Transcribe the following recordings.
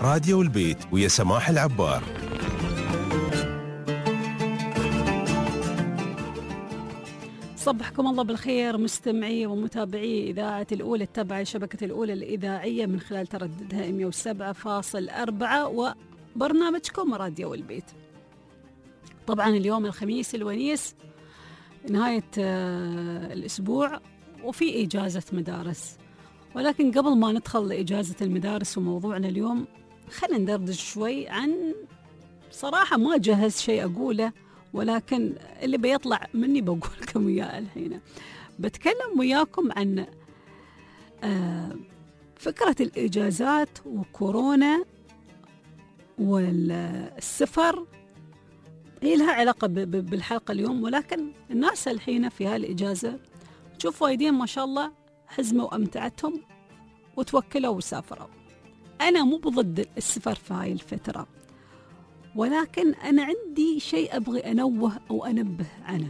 راديو البيت ويا سماح العبار. صبحكم الله بالخير مستمعي ومتابعي إذاعة الأولى التابعة شبكة الأولى الإذاعية من خلال ترددها 107.4 وبرنامجكم راديو البيت. طبعا اليوم الخميس الونيس نهاية الأسبوع وفي إجازة مدارس، ولكن قبل ما ندخل لإجازة المدارس وموضوعنا اليوم خلينا ندردش شوي عن صراحة ما جهز شيء أقوله، ولكن اللي بيطلع مني بقول لكم إياه الحين. بتكلم وياكم عن فكرة الإجازات وكورونا والسفر. هي لها علاقة بالحلقة اليوم، ولكن الناس الحين في هالإجازة تشوف وايدين ما شاء الله حزموا وأمتعتهم وتوكلوا وسافروا. أنا مو بضد السفر في هاي الفترة، ولكن أنا عندي شيء أبغي أنوه أو أنبه عنه.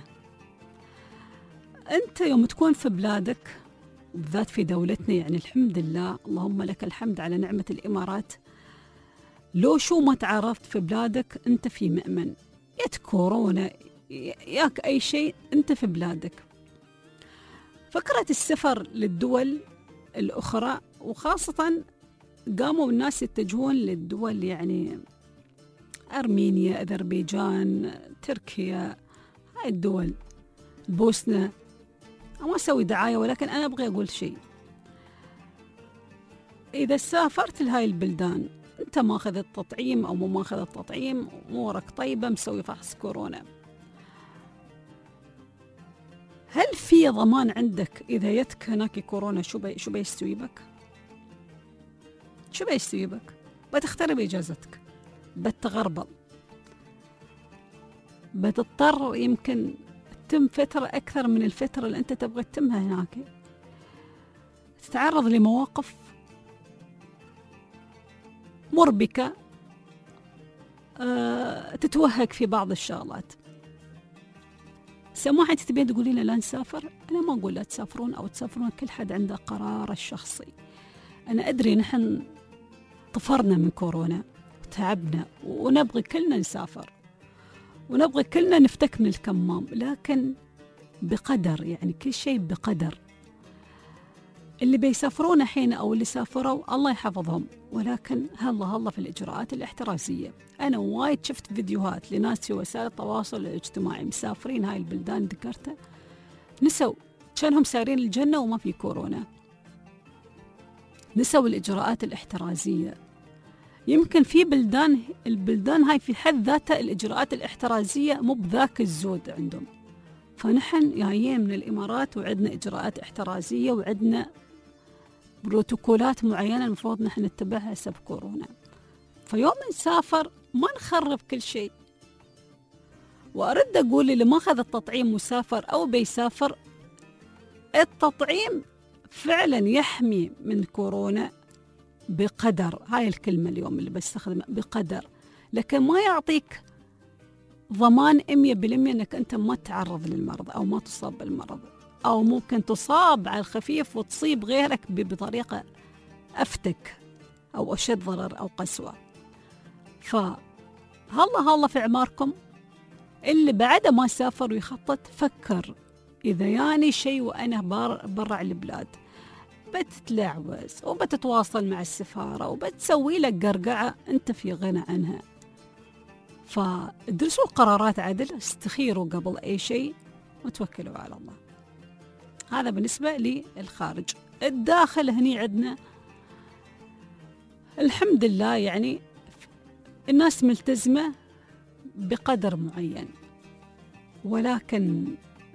أنت يوم تكون في بلادك بالذات في دولتنا، يعني الحمد لله اللهم لك الحمد على نعمة الإمارات، لو شو ما تعرفت في بلادك أنت في مأمن، ياك كورونا ياك أي شيء أنت في بلادك. فكرة السفر للدول الأخرى وخاصة قاموا الناس يتجهون للدول يعني أرمينيا، أذربيجان، تركيا، هاي الدول، بوسنة. ما أسوي دعاية، ولكن أنا أبغي أقول شيء. إذا سافرت لهاي البلدان أنت ماخذ التطعيم أو مو ماخذ التطعيم، أمورك طيبة، مسوي فحص كورونا، هل في ضمان عندك إذا يتك هناك كورونا شو بيستوي بك؟ شو بيستوي بك؟ بتخترب إجازتك، بتغربل، بتضطر يمكن تتم فترة أكثر من الفترة اللي أنت تبغى تتمها هناك، تتعرض لمواقف مربكة، تتوهق في بعض الشغلات. سماحتي تبين تقولي لنا لا نسافر؟ أنا ما أقول لا تسافرون أو تسافرون، كل حد عنده قرار الشخصي. أنا أدري نحن طفرنا من كورونا وتعبنا ونبغي كلنا نسافر ونبغي كلنا نفتك من الكمام، لكن بقدر، يعني كل شيء بقدر. اللي بيسافرون الحين أو اللي سافروا الله يحفظهم، ولكن هلا في الإجراءات الاحترازية. أنا وايد شفت فيديوهات لناس في وسائل التواصل الاجتماعي مسافرين هاي البلدان ذكرتها، نسوا كانهم سارين الجنة وما في كورونا، نسوا الإجراءات الاحترازية. يمكن في البلدان هاي في حد ذاتها الإجراءات الاحترازية مو بذاك الزود عندهم، فنحن جايين من الإمارات وعندنا إجراءات احترازية وعندنا بروتوكولات معينة المفروض نحن نتبعها حسب كورونا. فيوم نسافر ما نخرب كل شيء. وأرد أقول اللي ما أخذ التطعيم مسافر أو بيسافر، التطعيم فعلا يحمي من كورونا بقدر، هاي الكلمة اليوم اللي بستخدمها، بقدر، لكن ما يعطيك ضمان 100% أنك أنت ما تتعرض للمرض أو ما تصاب بالمرض، أو ممكن تصاب على الخفيف وتصيب غيرك بطريقة أفتك أو أشد ضرر أو قسوة. فهلا في عماركم اللي بعد ما سافر ويخطط، فكر إذا يعني شيء وأنا برا البلاد بتتلعوز وبتتواصل مع السفارة وبتسوي لك قرقعة أنت في غنى عنها. فادرسوا القرارات عدل، استخيروا قبل أي شيء وتوكلوا على الله. هذا بالنسبة للخارج. الداخل هني عندنا الحمد لله، يعني الناس ملتزمة بقدر معين، ولكن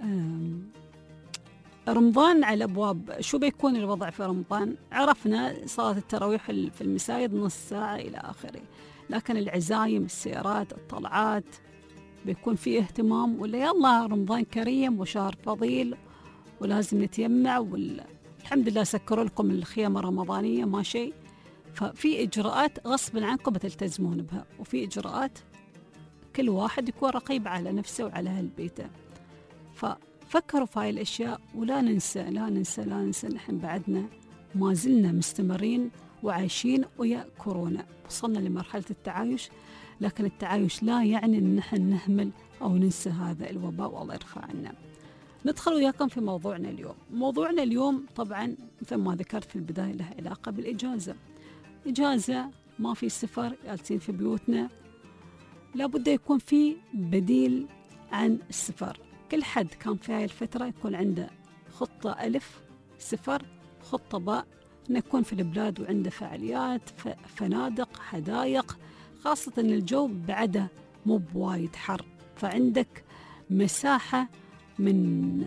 رمضان على الأبواب. شو بيكون الوضع في رمضان؟ عرفنا صلاة التراويح في المساجد نص ساعة إلى آخره، لكن العزايم، السيارات، الطلعات بيكون فيه اهتمام، ولا يلا رمضان كريم وشهر فضيل ولازم نتيمع، والحمد لله سكروا لكم الخيام الرمضانية ما شيء. ففي إجراءات غصب عنكم بتلتزمون بها، وفي إجراءات كل واحد يكون رقيب على نفسه وعلى أهل بيته. ففكروا في هاي الأشياء، ولا ننسى نحن بعدنا ما زلنا مستمرين وعايشين ويا كورونا. وصلنا لمرحلة التعايش، لكن التعايش لا يعني أن نحن نهمل أو ننسى هذا الوباء، والله يرفع عنا. ندخل وياكم في موضوعنا اليوم. موضوعنا اليوم طبعا مثل ما ذكرت في البداية له علاقة بالإجازة. إجازة، ما في سفر، جالسين في بيوتنا، لابد يكون في بديل عن السفر. كل حد كان في هاي الفترة يكون عنده خطة ألف سفر، خطة باء نكون في البلاد وعنده فعاليات، فنادق، حدائق، خاصة أن الجو بعده مو بوايد حر، فعندك مساحة من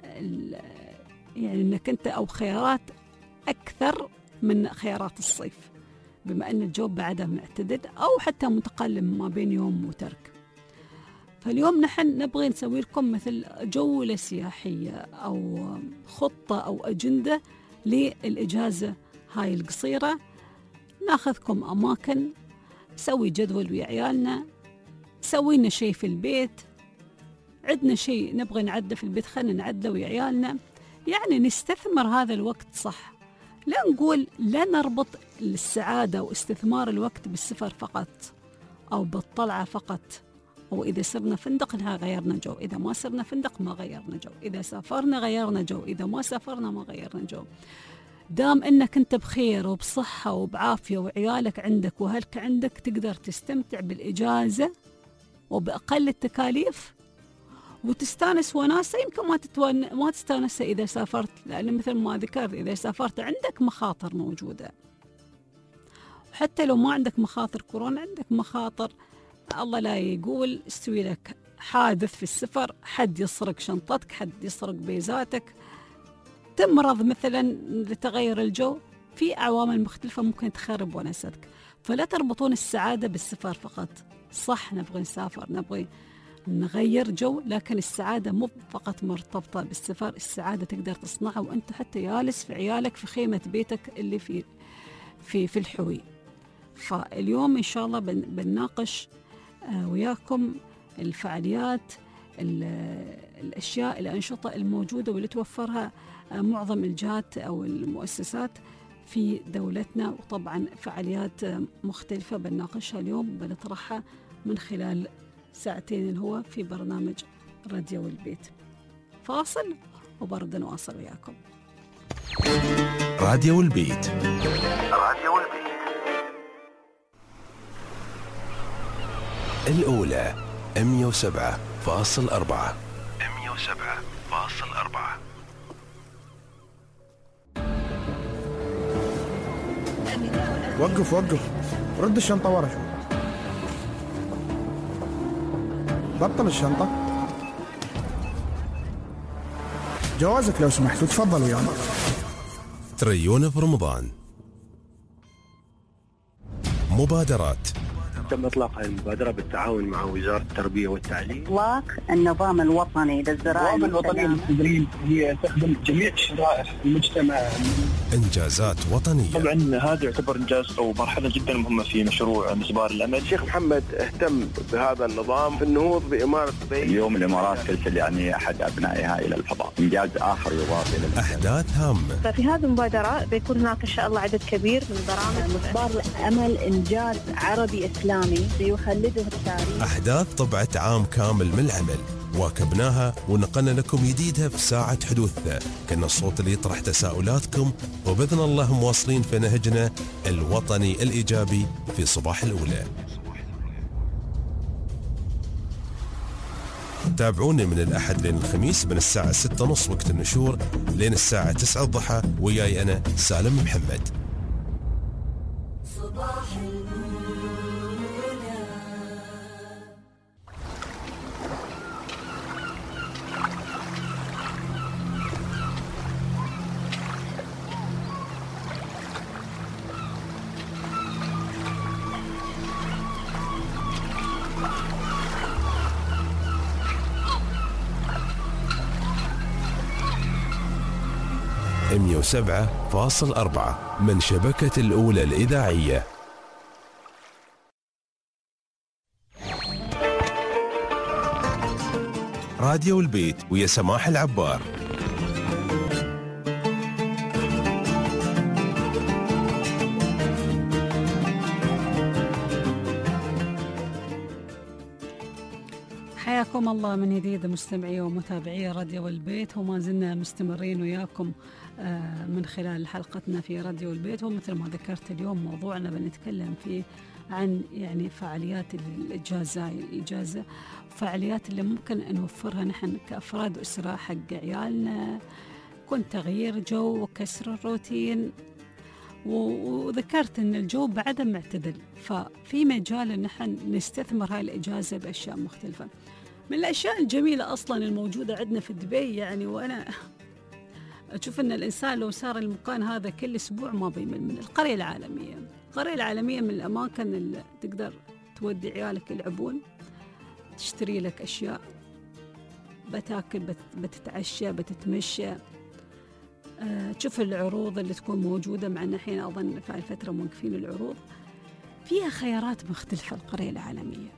يعني أنك أنت أو خيارات أكثر من خيارات الصيف، بما أن الجو بعده معتدل أو حتى متقلب ما بين يوم وترك. فاليوم نحن نبغي نسوي لكم مثل جولة سياحية أو خطة أو أجندة للإجازة هاي القصيرة. ناخذكم أماكن، نسوي جدول ويا عيالنا، نسوي لنا شيء في البيت، عندنا شيء نبغي نعده في البيت خلينا نعده ويا عيالنا، يعني نستثمر هذا الوقت صح. لا نقول لا نربط السعادة واستثمار الوقت بالسفر فقط أو بالطلعة فقط، أو إذا سرنا فندق إنها غيرنا جو، إذا ما سرنا فندق ما غيرنا جو، إذا سافرنا غيرنا جو، إذا ما سافرنا ما غيرنا جو. دام إنك أنت بخير وبصحة وبعافية وعيالك عندك وأهلك عندك، تقدر تستمتع بالإجازة وبأقل التكاليف وتستانس وناسة. يمكن ما تستانسها إذا سافرت، لأن مثل ما ذكرت إذا سافرت عندك مخاطر موجودة، وحتى لو ما عندك مخاطر كورونا عندك مخاطر الله لا يقول يستوي لك حادث في السفر، حد يسرق شنطتك، حد يسرق بيزاتك، تمرض مثلا لتغير الجو، في عوامل مختلفة ممكن تخرب ونستك. فلا تربطون السعادة بالسفر فقط. صح نبغي نسافر، نبغي نغير جو، لكن السعادة مو فقط مرتبطة بالسفر، السعادة تقدر تصنعها وأنت حتى جالس في عيالك في خيمة بيتك اللي في الحوي. فاليوم إن شاء الله بنناقش وياكم الفعاليات، الأشياء، الأنشطة الموجودة واللي توفرها معظم الجهات أو المؤسسات في دولتنا، وطبعا فعاليات مختلفة بنناقشها اليوم بنطرحها من خلال ساعتين اللي هو في برنامج راديو البيت. فاصل وبرد نواصل وياكم. راديو البيت. راديو البيت الأولى 107.4. 107.4. وقف رد الشنطة ورا شوي، بطل الشنطة، جوازك لو سمحت وتفضل ويانا. تريون في رمضان. مبادرات. تم إطلاق هذه المبادرة بالتعاون مع وزارة التربية والتعليم. إطلاق النظام الوطني للزراعة المستدامة هي تخدم جميع شرائح المجتمع. إنجازات وطنية. طبعا هذا يعتبر إنجاز أو مرحلة جدا مهمة في مشروع مسبار الأمل. الشيخ محمد اهتم بهذا النظام في النهوض بإمارة دبي. اليوم الإمارات ترسل يعني أحد أبنائها إلى الفضاء، إنجاز آخر يضاف إلى أحداث هامة. ففي هذه المبادرة بيكون هناك إن شاء الله عدد كبير من برامج. مسبار الأمل إنجاز عربي إسلامي سيخلده التاريخ. أحداث طبعت عام كامل من العمل، واكبناها ونقلنا لكم جديدها في ساعة حدوثها، كنا الصوت اللي يطرح تساؤلاتكم، وبإذن الله مواصلين في نهجنا الوطني الإيجابي في صباح الأولى. تابعوني من الأحد لين الخميس من الساعة 6:30 وقت النشور لين الساعة 9 الضحى، وياي أنا سالم محمد. صباح 107.4 من شبكة الأولى الإذاعية. راديو البيت ويا سماح العبار. حياكم الله من جديد مستمعي ومتابعي راديو البيت، وما زلنا مستمرين وياكم من خلال حلقتنا في راديو البيت. ومثل ما ذكرت اليوم موضوعنا بنتكلم فيه عن يعني فعاليات الإجازة، فعاليات اللي ممكن نوفرها نحن كأفراد أسرة حق عيالنا، كون تغيير جو وكسر الروتين. وذكرت أن الجو بعده معتدل، ففي مجال أن نحن نستثمر هاي الإجازة بأشياء مختلفة. من الأشياء الجميلة أصلا الموجودة عندنا في دبي، يعني وأنا أشوف أن الإنسان لو سار المكان هذا كل أسبوع ما بيمل من القرية العالمية. القرية العالمية من الأماكن اللي تقدر تودي عيالك يلعبون، تشتري لك أشياء، بتاكل، بتتعشى، بتتمشى، تشوف العروض اللي تكون موجودة، مع أن الحين أظن في الفترة موقفين العروض. فيها خيارات مختلفة القرية العالمية،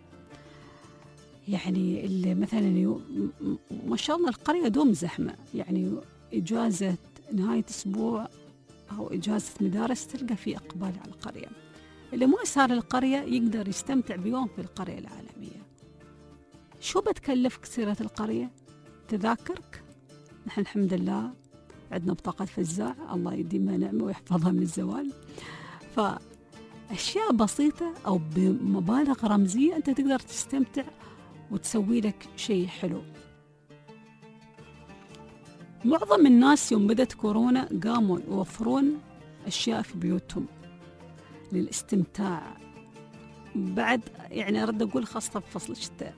يعني اللي مثلا ما شاء الله القرية دوم زحمة، يعني إجازة نهاية أسبوع أو إجازة مدارس تلقى في إقبال على القرية. اللي ما صار القرية يقدر يستمتع بيوم في القرية العالمية. شو بتكلفك سيرة القرية؟ تذاكرك. نحن الحمد لله عندنا بطاقة فزاع، الله يديمها نعمة ويحفظها من الزوال. فأشياء بسيطة أو بمبالغ رمزية أنت تقدر تستمتع وتسوي لك شيء حلو. معظم الناس يوم بدأت كورونا قاموا يوفرون أشياء في بيوتهم للاستمتاع، بعد يعني أرد أقول خاصة في فصل الشتاء.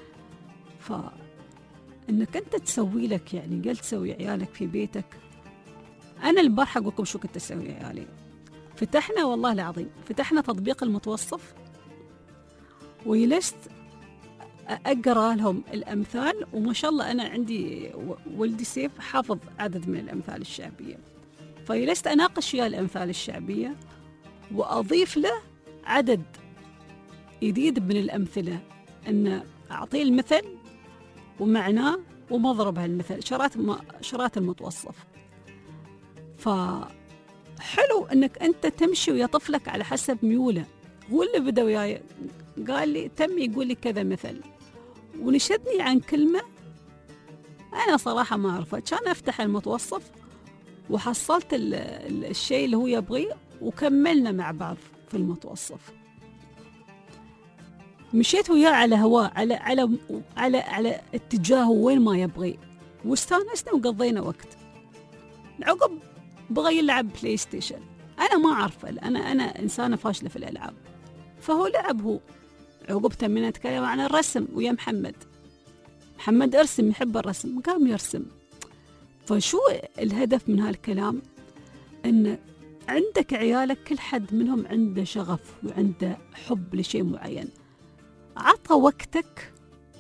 فإنك أنت تسوي لك، يعني قلت تسوي عيالك في بيتك. أنا البارحة أقول لكم شو كنت أسوي عيالي. فتحنا والله العظيم فتحنا تطبيق المتوصف، وجلست أقرأ لهم الأمثال. وما شاء الله أنا عندي ولدي سيف حافظ عدد من الأمثال الشعبية، فجلست أناقش وياه الأمثال الشعبية وأضيف له عدد جديد من الأمثلة، أن أعطيه المثل ومعناه ومضرب هالمثل، شرات المتوصف. فحلو أنك أنت تمشي ويا طفلك على حسب ميوله. هو اللي بدأ وياي قال لي تم يقول لي كذا مثل، ونشدني عن كلمة أنا صراحة ما أعرفها. كان أفتح المتوصف وحصلت الشيء اللي هو يبغيه، وكملنا مع بعض في المتوصف. مشيت وياه على هواه، على اتجاهه وين ما يبغي، واستانسنا وقضينا وقت. عقب بغى يلعب بلاي ستيشن، أنا ما أعرفه، أنا إنسانة فاشلة في الألعاب، فهو لعب. هو عقب تمنا نتكلم عن الرسم ويا محمد ارسم، يحب الرسم، قام يرسم. فشو الهدف من هالكلام؟ أن عندك عيالك كل حد منهم عنده شغف وعنده حب لشيء معين، عطى وقتك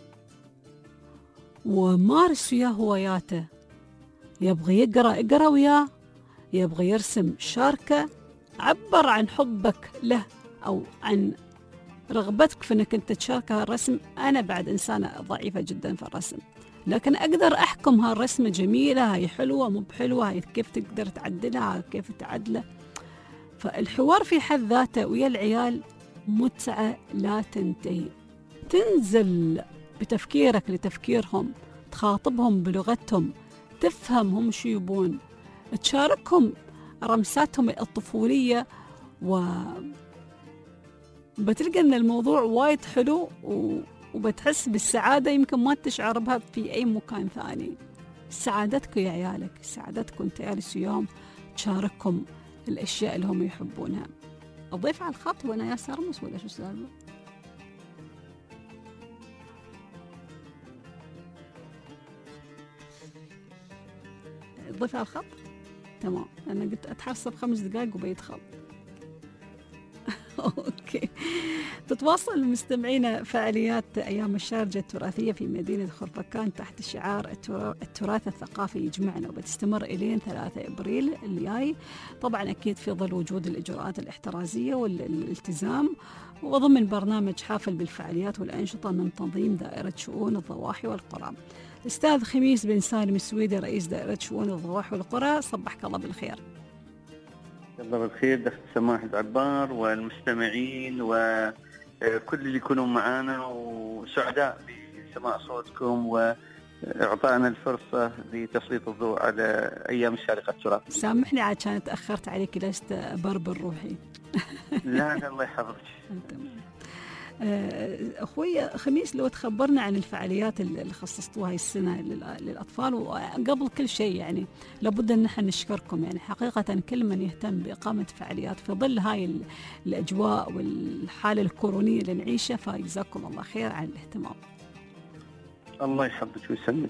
ومارس وياه هواياته. يبغى يقرأ اقرأ وياه، يبغى يرسم شاركه، عبر عن حبك له أو عن رغبتك في أنك أنت تشارك هالرسم. أنا بعد إنسانة ضعيفة جدا في الرسم، لكن أقدر أحكم هالرسمة جميلة، هاي حلوة مو بحلوة، هاي كيف تقدر تعدلها، كيف تعدله. فالحوار في حد ذاته ويا العيال متعة لا تنتهي. تنزل بتفكيرك لتفكيرهم، تخاطبهم بلغتهم، تفهم هم شو يبون، تشاركهم رمساتهم الطفولية، بتلقى أن الموضوع وايد حلو، وبتحس بالسعادة يمكن ما تشعر بها في أي مكان ثاني. سعادتك يا عيالك، سعادتكم أنت جالس وياهم، تشاركهم الأشياء اللي هم يحبونها. أضيف على الخط وأنا يا سرمس ولا شو السالفة؟ أضيف على الخط؟ تمام، أنا قلت أتحسب 5 دقائق وبيدخل. أوكي. تتواصل مستمعينا فعاليات أيام الشارجة التراثية في مدينة خرفكان تحت شعار التراث الثقافي يجمعنا، وبتستمر إلين 3 إبريل الجاي، طبعا أكيد في ظل وجود الإجراءات الاحترازية والالتزام، وضمن برنامج حافل بالفعاليات والأنشطة من تنظيم دائرة شؤون الضواحي والقرى. الأستاذ خميس بن سالم السويدي رئيس دائرة شؤون الضواحي والقرى، صبحك الله بالخير. الله بالخير دخل سماحة عبار والمستمعين وكل اللي يكونوا معانا، وسعداء سماع صوتكم وإعطائنا الفرصة لتسليط الضوء على أيام الشارقة التراثية. سامحني عاد كانت تأخرت عليك، لست بربر روحي. لا الله يحفظك. أخوي خميس، لو تخبرنا عن الفعاليات اللي خصصتوها هاي السنة للأطفال، وقبل كل شيء يعني لابد أن نحن نشكركم، يعني حقيقة كل من يهتم بإقامة فعاليات في ظل هاي الأجواء والحالة الكورونية اللي نعيشها، فجزاكم الله خير عن الاهتمام. الله يحفظك ويسلمك.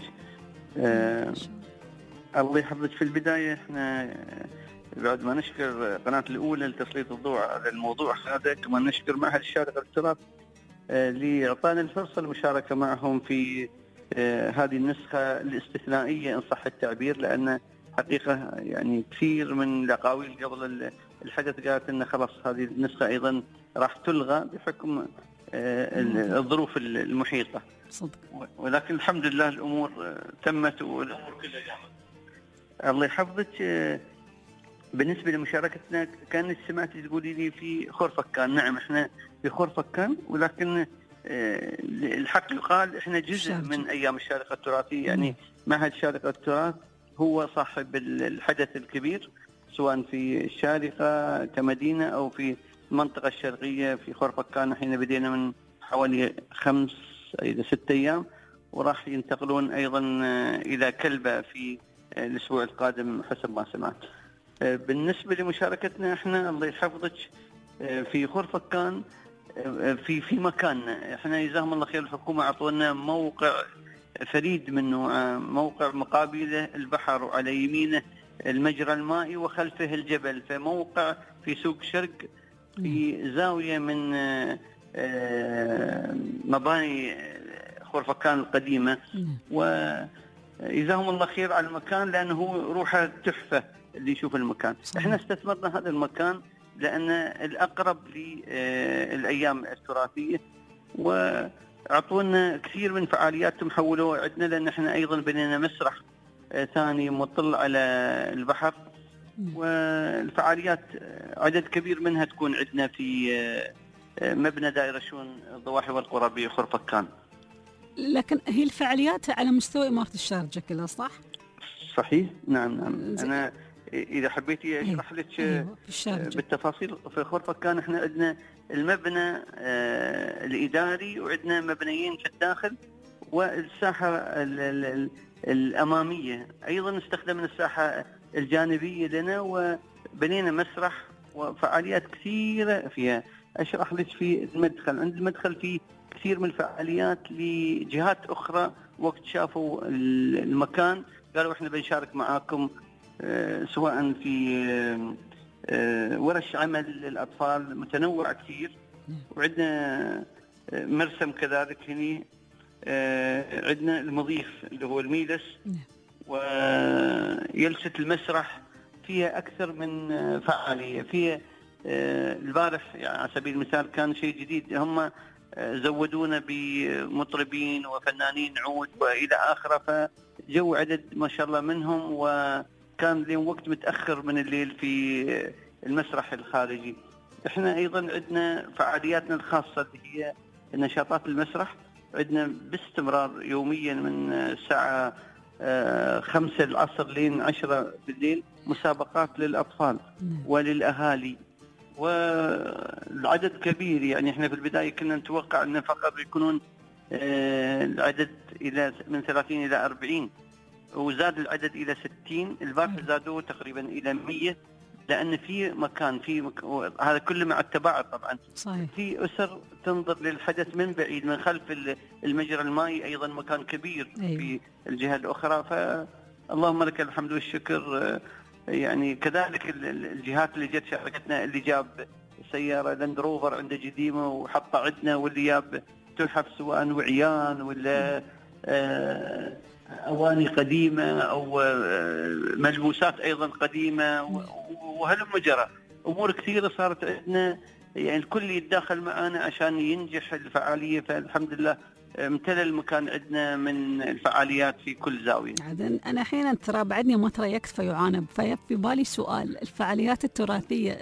الله يحفظك. في البداية احنا بعد ما نشكر قناة الأولى لتسليط الضوء على الموضوع هذا، كما نشكر معهد الشارقة للتراث لإعطانا الفرصة المشاركة معهم في هذه النسخة الاستثنائية إن صح التعبير، لأن حقيقة يعني كثير من الأقاويل قبل الحدث قالت أن خلاص هذه النسخة أيضا راح تلغى بحكم الظروف المحيطة صدق. ولكن الحمد لله الأمور تمت والأمور كلها جاهزة. الله يحفظك. بالنسبة لمشاركتنا كان سمعت تقولي لي في خورفكان. نعم احنا في خورفكان، ولكن الحق يقال احنا جزء من ايام الشارقة التراثية. يعني معهد الشارقة التراث هو صاحب الحدث الكبير، سواء في الشارقة كمدينة او في المنطقة الشرقية في خورفكان. حين بدينا من حوالي 5 إلى 6 أيام، وراح ينتقلون ايضا الى كلبة في الاسبوع القادم حسب ما سمعت. بالنسبة لمشاركتنا احنا الله يحفظك في خورفكان في مكاننا احنا جزاهم الله خير. الحكومة اعطونا موقع فريد من نوعه، موقع مقابله البحر وعلى يمينه المجرى المائي وخلفه الجبل، فموقع في سوق شرق في زاوية من مباني خورفكان القديمة. وجزاهم الله خير على المكان لأنه روحه تحفة اللي يشوف المكان. احنا استثمرنا هذا المكان لأن الأقرب للأيام التراثية، وأعطونا كثير من فعاليات محولوها عندنا، لأن احنا أيضا بنينا مسرح ثاني مطل على البحر، والفعاليات عدد كبير منها تكون عندنا في مبنى دائرة شؤون الضواحي والقرى بخورفكان. لكن هي الفعاليات على مستوى إمارة الشارقة كلها صح؟ صحيح. نعم. أنا إذا حبيتي أشرح لك بالتفاصيل. في خورفكان احنا عندنا المبنى الإداري، وعندنا مبنيين في الداخل، والساحة الأمامية أيضا استخدمنا الساحة الجانبية لنا، وبنينا مسرح وفعاليات كثيرة فيها. أشرح لك في المدخل، عند المدخل في كثير من الفعاليات لجهات أخرى، وقت شافوا المكان قالوا احنا بنشارك معاكم، سواء في ورش عمل للأطفال متنوعة كثير، وعندنا مرسم كذلك هني، عندنا المضيف اللي هو الميلس، وجلسة المسرح فيها أكثر من فعالية. فيها البارح يعني على سبيل المثال كان شيء جديد، هم زودونا بمطربين وفنانين عود وإلى آخره، فجو عدد ما شاء الله منهم، وكان اليوم وقت متأخر من الليل في المسرح الخارجي. احنا أيضا عندنا فعالياتنا الخاصة اللي هي نشاطات المسرح، عندنا باستمرار يوميا من الساعة 5 العصر لين 10 بالليل مسابقات للأطفال وللأهالي، والعدد كبير. يعني احنا في البداية كنا نتوقع أن فقط يكونون العدد إلى من 30 إلى 40، وزاد العدد إلى 60. البارح زادوه تقريبا إلى 100، لأن في مكان هذا كله مع التباعد طبعا. صحيح. في أسر تنظر للحدث من بعيد من خلف المجرى المائي، أيضا مكان كبير. أيوة. في الجهة الأخرى، فاللهم لك الحمد والشكر. يعني كذلك الجهات اللي جت شاركتنا، اللي جاب سيارة لاند روفر عنده قديمة وحطها عندنا، واللي جاب تحف سواء وعيان ولا أواني قديمة أو ملبوسات أيضا قديمة، وهلم جرى أمور كثيرة صارت عندنا. يعني الكل يتداخل معنا عشان ينجح الفعالية، فالحمد لله امتلأ المكان عندنا من الفعاليات في كل زاوية. أنا أحيانا ترى بعدني ما ترى يكفى يعانب، فيبقى في بالي سؤال: الفعاليات التراثية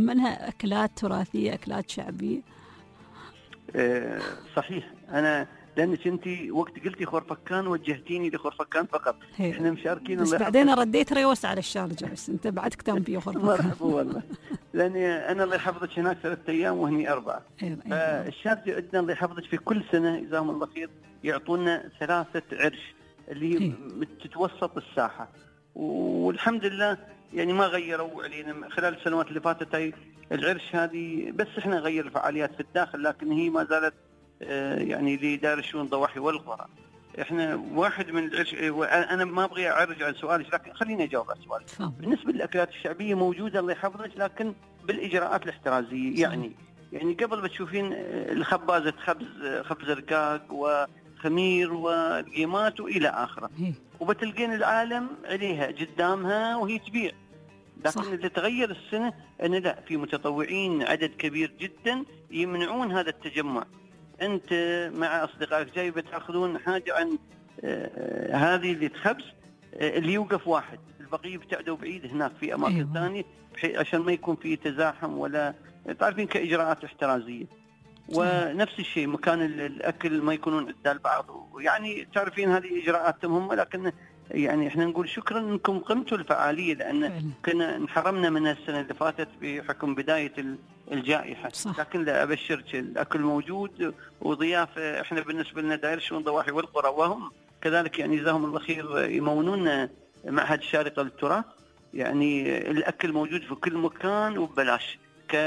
تتضمنها أكلات تراثية، أكلات شعبية؟ صحيح. أنا لانك انت وقت قلتي خورفكان وجهتيني لخورفكان فقط. احنا مشاركين. بس بعدين رديت ريوس على الشارجة، بس انت بعد كتاب فيه خورفكان. مرحبا والله. لاني انا الله يحفظك هناك 3 أيام وهني 4. فالشارجة عندنا الله يحفظك في كل سنه جزاهم الله خير يعطونا 3 عرش اللي تتوسط الساحه، والحمد لله يعني ما غيروا علينا خلال السنوات اللي فاتت. هاي العرش هذه بس احنا نغير الفعاليات في الداخل، لكن هي ما زالت يعني لدار الشؤون الضواحي والقرى. احنا واحد من العرش. انا ما ابغي ارجع عن سؤالك، لكن خليني اجاوب على سؤالك. بالنسبه للاكلات الشعبيه موجوده الله يحفظك، لكن بالاجراءات الاحترازيه. يعني قبل ما تشوفين الخبازه خبز رقاق وخمير والقيمات والى اخره، وبتلقين العالم عليها قدامها وهي تبيع. لكن اللي تغير السنه ان لا، في متطوعين عدد كبير جدا يمنعون هذا التجمع. انت مع اصدقائك جاي بتاخذون حاجه عن هذه اللي تخبز، اللي يوقف واحد، البقيه يبتعدوا بعيد هناك في اماكن ثانيه عشان ما يكون في تزاحم ولا تعرفين كاجراءات احترازيه. ونفس الشيء مكان الاكل ما يكونون عدال بعض، يعني تعرفين هذه اجراءات مهمه. لكن يعني احنا نقول شكرا انكم قمتوا الفعاليه، لان كنا انحرمنا من السنه اللي فاتت بحكم بدايه الجائحه. لكن لا ابشرك الاكل موجود وضيافه. احنا بالنسبه لنا دائره الشؤون الضواحي والقرى، وهم كذلك يعني جزاهم الله خير يمونون معهد الشارقه للتراث. يعني الاكل موجود في كل مكان وببلاش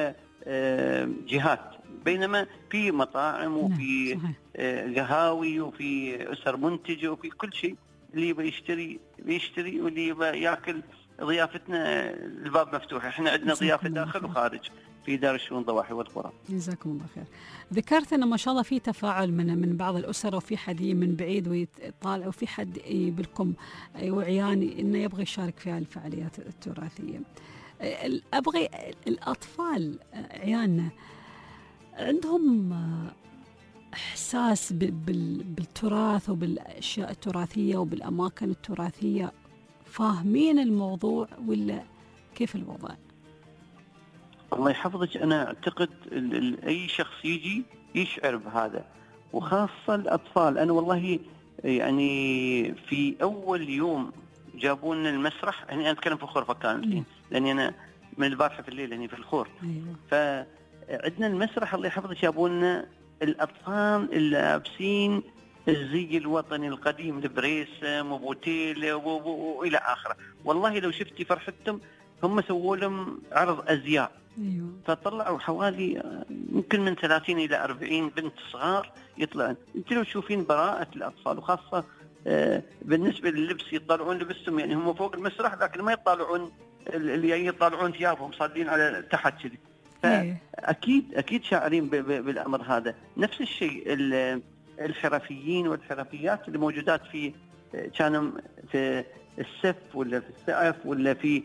كجهات، بينما في مطاعم وفي قهاوي وفي اسر منتجه وفي كل شيء. اللي بيشتري واللي ياكل ضيافتنا الباب مفتوح. احنا عندنا ضيافه داخل وخارج في دار الشؤون الضواحي والقرى. جزاكم الله خير. ذكرت انه ما شاء الله في تفاعل من بعض الاسر، وفي حد من بعيد ويطالع، وفي حد يبلكم وعياني انه يبغى يشارك في الفعاليات التراثيه. ابغي الاطفال عيالنا عندهم إحساس بالتراث وبالأشياء التراثية وبالأماكن التراثية، فاهمين الموضوع ولا كيف الوضع؟ الله يحفظك. أنا أعتقد أي شخص يجي يشعر بهذا، وخاصة الأطفال. أنا والله يعني في أول يوم جابونا المسرح، يعني أنا أتكلم في خورفكان لأني أنا من البارحة في الليل يعني في الخور. فعندنا المسرح الله يحفظك جابونا الأطفال اللابسين الزي الوطني القديم، البريسم وبوتيل وإلى آخره. والله لو شفتي فرحتهم، هم سووا لهم عرض أزياء. فطلعوا حوالي يمكن من 30 إلى 40 بنت صغار يطلعون. انت لو تشوفين براءة الأطفال، وخاصة بالنسبة لللبس يطلعون لبسهم، يعني هم فوق المسرح لكن ما يطلعون اللي يطلعون ثيابهم صادين على تحت كذي. فأكيد شاعرين بالأمر هذا. نفس الشيء الحرفيين والحرفيات اللي موجودات في كانوا في السف ولا في السقف ولا في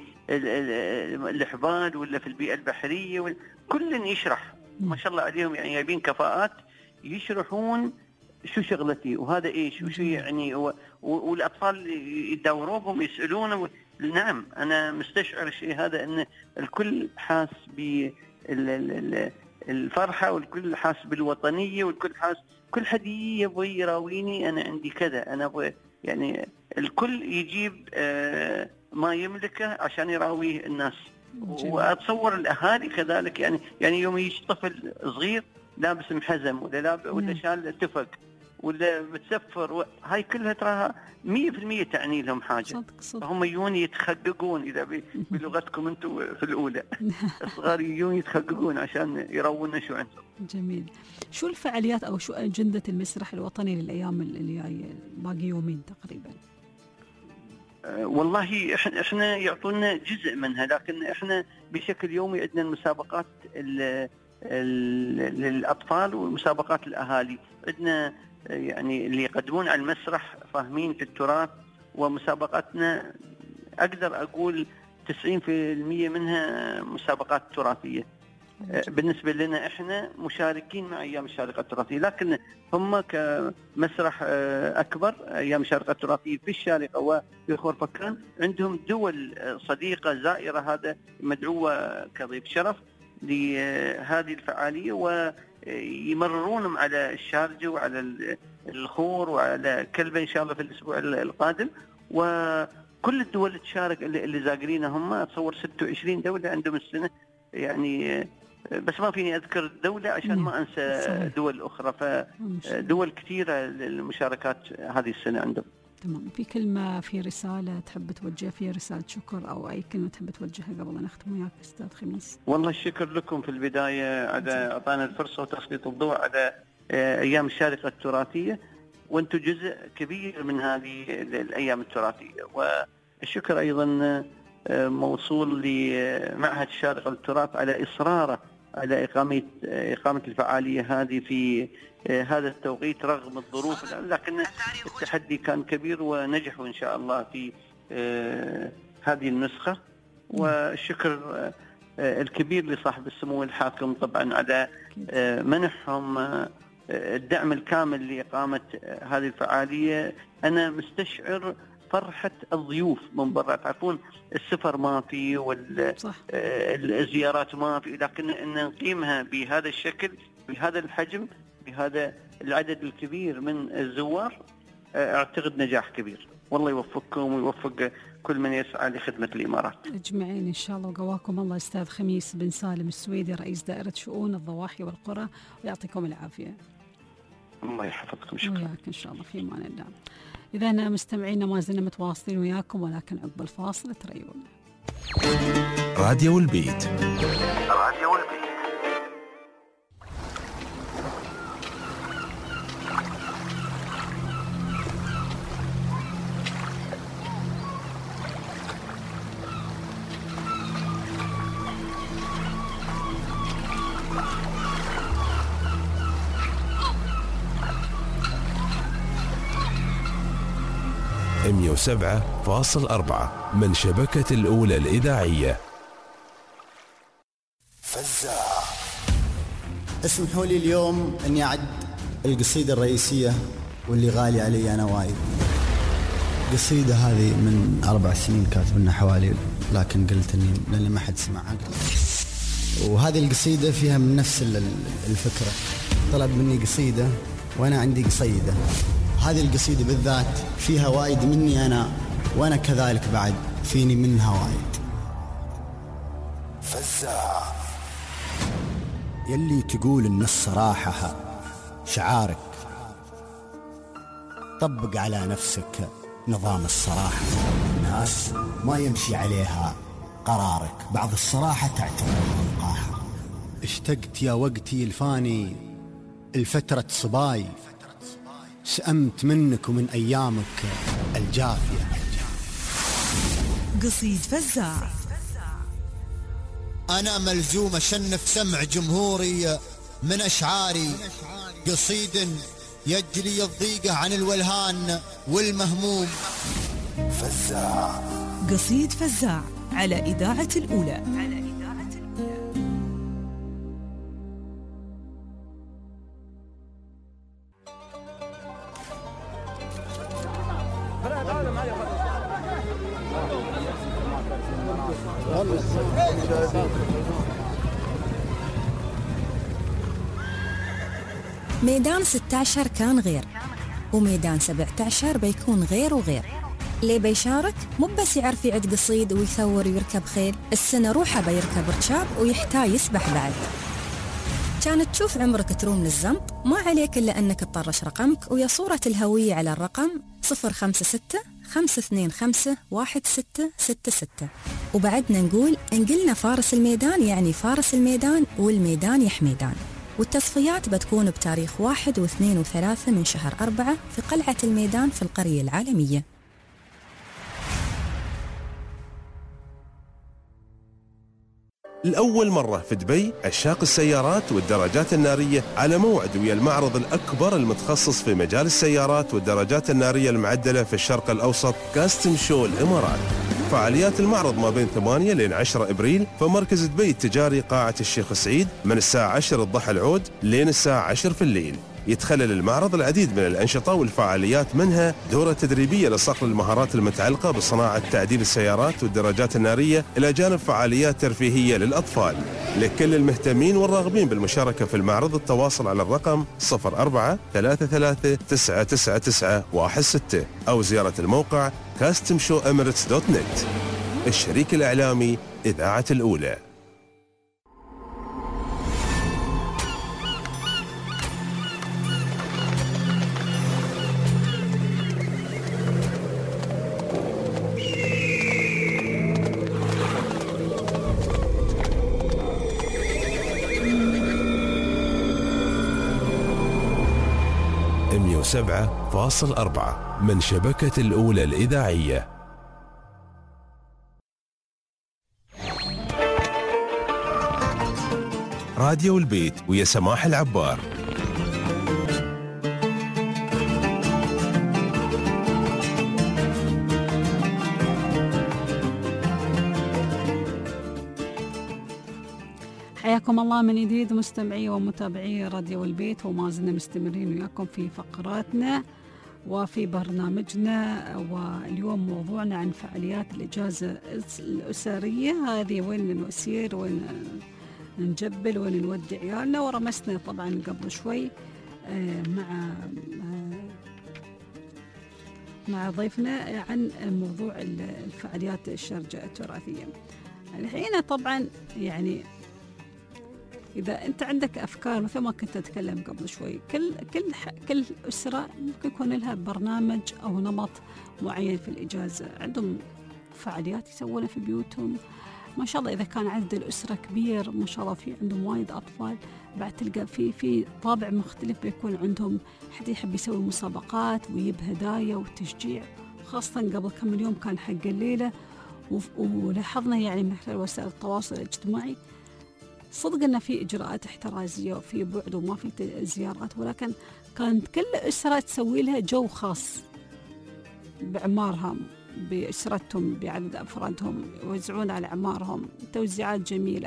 الإحبال ولا في البيئة البحرية، كل يشرح ما شاء الله عليهم. يعني جايبين كفاءات يشرحون شو شغلتي وهذا ايش وشو يعني، والأطفال يدوروهم يسألونهم. نعم أنا مستشعر الشيء هذا، أن الكل حاس بالفرحة والكل حاس بالوطنية والكل حاس، كل حد يبغى يراويني أنا عندي كذا، أنا أبغى يعني الكل يجيب ما يملكه عشان يراويه الناس. وأتصور الأهالي كذلك، يعني يوم يجي طفل صغير لابس محزم ولا شال تفق ولا متسفر، هاي كلها تراها 100% تعني لهم حاجة. صدق. هم يجون يتخققون، إذا بلغتكم أنتم في الأولى الصغار يجون يتخققون عشان يرونا شو عندهم. جميل. شو الفعاليات أو شو أجندة المسرح الوطني للأيام اللي جاية؟ باقي يومين تقريبا. والله احنا يعطونا جزء منها، لكن احنا بشكل يومي عندنا المسابقات للأطفال ومسابقات الأهالي. عندنا يعني اللي يقدمون على المسرح فاهمين في التراث، ومسابقاتنا أقدر أقول 90% منها مسابقات تراثية. بالنسبة لنا إحنا مشاركين مع أيام الشارقة التراثية، لكن هم كمسرح أكبر أيام الشارقة التراثية في الشارقة وفي خورفكان عندهم دول صديقة زائرة، هذا مدعوة كضيف شرف لهذه الفعالية، ويمررونهم على الشارجة وعلى الخور وعلى كلبة إن شاء الله في الأسبوع القادم. وكل الدول تشارك اللي زاقرينها هم أتصور 26 دولة عندهم السنة يعني، بس ما فيني أذكر دولة عشان ما أنسى دول أخرى، فدول كثيرة المشاركات هذه السنة عندهم. تمام. في كلمة، في رسالة تحب توجه فيها رسالة شكر أو أي كلمة تحب توجهها قبل أن نختم وياك أستاذ خميس؟ والله الشكر لكم في البداية على أعطانا الفرصة وتسليط الضوء على أيام الشارقة التراثية، وأنتم جزء كبير من هذه الأيام التراثية. والشكر أيضا موصول لمعهد الشارقة للتراث على إصراره على إقامة الفعالية هذه في هذا التوقيت رغم الظروف، لكن التحدي كان كبير ونجحوا إن شاء الله في هذه النسخة. والشكر الكبير لصاحب السمو الحاكم طبعا على منحهم الدعم الكامل لإقامة هذه الفعالية. أنا مستشعر فرحة الضيوف من برا، تعرفون السفر ما في والزيارات ما في، لكن أن نقيمها بهذا الشكل بهذا الحجم بهذا العدد الكبير من الزوار أعتقد نجاح كبير. والله يوفقكم ويوفق كل من يسعى لخدمة الإمارات أجمعين إن شاء الله. وقواكم الله أستاذ خميس بن سالم السويدي، رئيس دائرة شؤون الضواحي والقرى، ويعطيكم العافية. الله يحفظكم. شكرا. وياك إن شاء الله في أمان الله. إذا مستمعينا ما زلنا متواصلين وياكم، ولكن عقب الفاصل تريون. راديو البيت. راديو البيت. مية 107.4 من شبكة الأولى الإذاعية. فزاع. اسمحوا لي اليوم أني أعد القصيدة الرئيسية واللي غالي علي أنا وايد. قصيدة هذه من 4 سنين كاتبنا حوالي، لكن قلت أني لأن ما حد سمعها. وهذه القصيدة فيها من نفس الفكرة. طلب مني قصيدة وأنا عندي قصيدة. هذه القصيدة بالذات فيها وايد مني أنا، وأنا كذلك بعد فيني منها وايد. فزاع. يلي تقول إن الصراحة شعارك، طبق على نفسك نظام الصراحة. الناس ما يمشي عليها قرارك، بعض الصراحة تعتبر وقاحة. اشتقت يا وقتي الفاني الفترة صباي، سأمت منك ومن أيامك الجافية. قصيد فزاع. أنا ملزوم أشنف سمع جمهوري من أشعاري، قصيد يجلي الضيقة عن الولهان والمهموم. فزاع. قصيد فزاع على إذاعة الأولى. ميدان 16 كان غير، وميدان 17 بيكون غير وغير. اللي بيشارك مو بس يعرف يعد قصيد ويثور ويركب خيل، السنة روحه بيركب ركاب ويحتاج يسبح بعد. كانت تشوف عمرك تروم للزنط، ما عليك إلا أنك تطرش رقمك ويا صورة الهوية على الرقم 056-525-1666. وبعدنا نقول إن قلنا فارس الميدان يعني فارس الميدان، والميدان يحميدان. والتصفيات بتكون بتاريخ 1 و2 و3 من شهر 4 في قلعة الميدان في القرية العالمية. لأول مرة في دبي عشاق السيارات والدراجات النارية على موعد ويا المعرض الأكبر المتخصص في مجال السيارات والدراجات النارية المعدلة في الشرق الأوسط، كاستم شو الإمارات. فعاليات المعرض ما بين 8 لين 10 إبريل في مركز دبي التجاري قاعة الشيخ سعيد من الساعة 10 الضحى العود لين الساعة 10 في الليل. يتخلل المعرض العديد من الأنشطة والفعاليات، منها دورة تدريبية لصقل المهارات المتعلقة بصناعة تعديل السيارات والدراجات النارية، إلى جانب فعاليات ترفيهية للأطفال. لكل المهتمين والراغبين بالمشاركة في المعرض التواصل على الرقم 0433999916 أو زيارة الموقع customshowemirates.net. الشريك الإعلامي إذاعة الأولى. سبعة فاصل 4 من شبكة الأولى الإذاعية. راديو البيت ويا سماح العبار. حياكم الله من جديد مستمعي ومتابعي راديو البيت، وما زلنا مستمرين وياكم في فقراتنا وفي برنامجنا. واليوم موضوعنا عن فعاليات الإجازة الأسرية، هذه وين نسير، وين نجبل، وين نودي عيالنا. ورمسنا طبعا قبل شوي مع ضيفنا عن موضوع الفعاليات الشرجة التراثية. الحين طبعا يعني إذا أنت عندك أفكار مثل ما كنت أتكلم قبل شوي، كل أسرة ممكن يكون لها برنامج أو نمط معين في الإجازة، عندهم فعاليات يسوونها في بيوتهم. ما شاء الله إذا كان عدد الأسرة كبير ما شاء الله في عندهم وايد أطفال، بعد تلقى في طابع مختلف، بيكون عندهم حد يحب يسوي مسابقات ويجيب هدايا وتشجيع، خاصة قبل كم يوم كان حق الليلة. ولاحظنا يعني من خلال وسائل التواصل الاجتماعي صدق أن في إجراءات احترازية وفي بعد وما في زيارات، ولكن كانت كل أسرة تسوي لها جو خاص بعمارها، بأسرتهم، بعدد أفرادهم، يوزعون على أعمارهم توزيعات جميلة.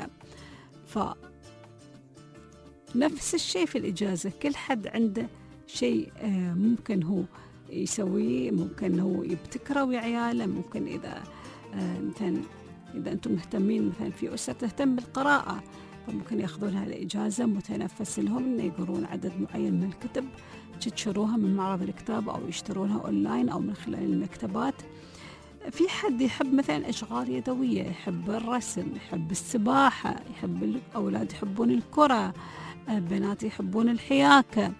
نفس الشيء في الإجازة، كل حد عنده شيء ممكن هو يسويه، ممكن هو يبتكره ويا عياله. ممكن إذا مثلا إذا أنتم مهتمين مثلا في أسرة تهتم بالقراءة، فممكن يأخذونها الإجازة متنفس لهم إن يقرون عدد معين من الكتب، تشتروها من معرض الكتاب أو يشترونها أونلاين أو من خلال المكتبات. في حد يحب مثلا أشغال يدوية، يحب الرسم، يحب السباحة، يحب الأولاد يحبون الكرة، البنات يحبون الحياكة.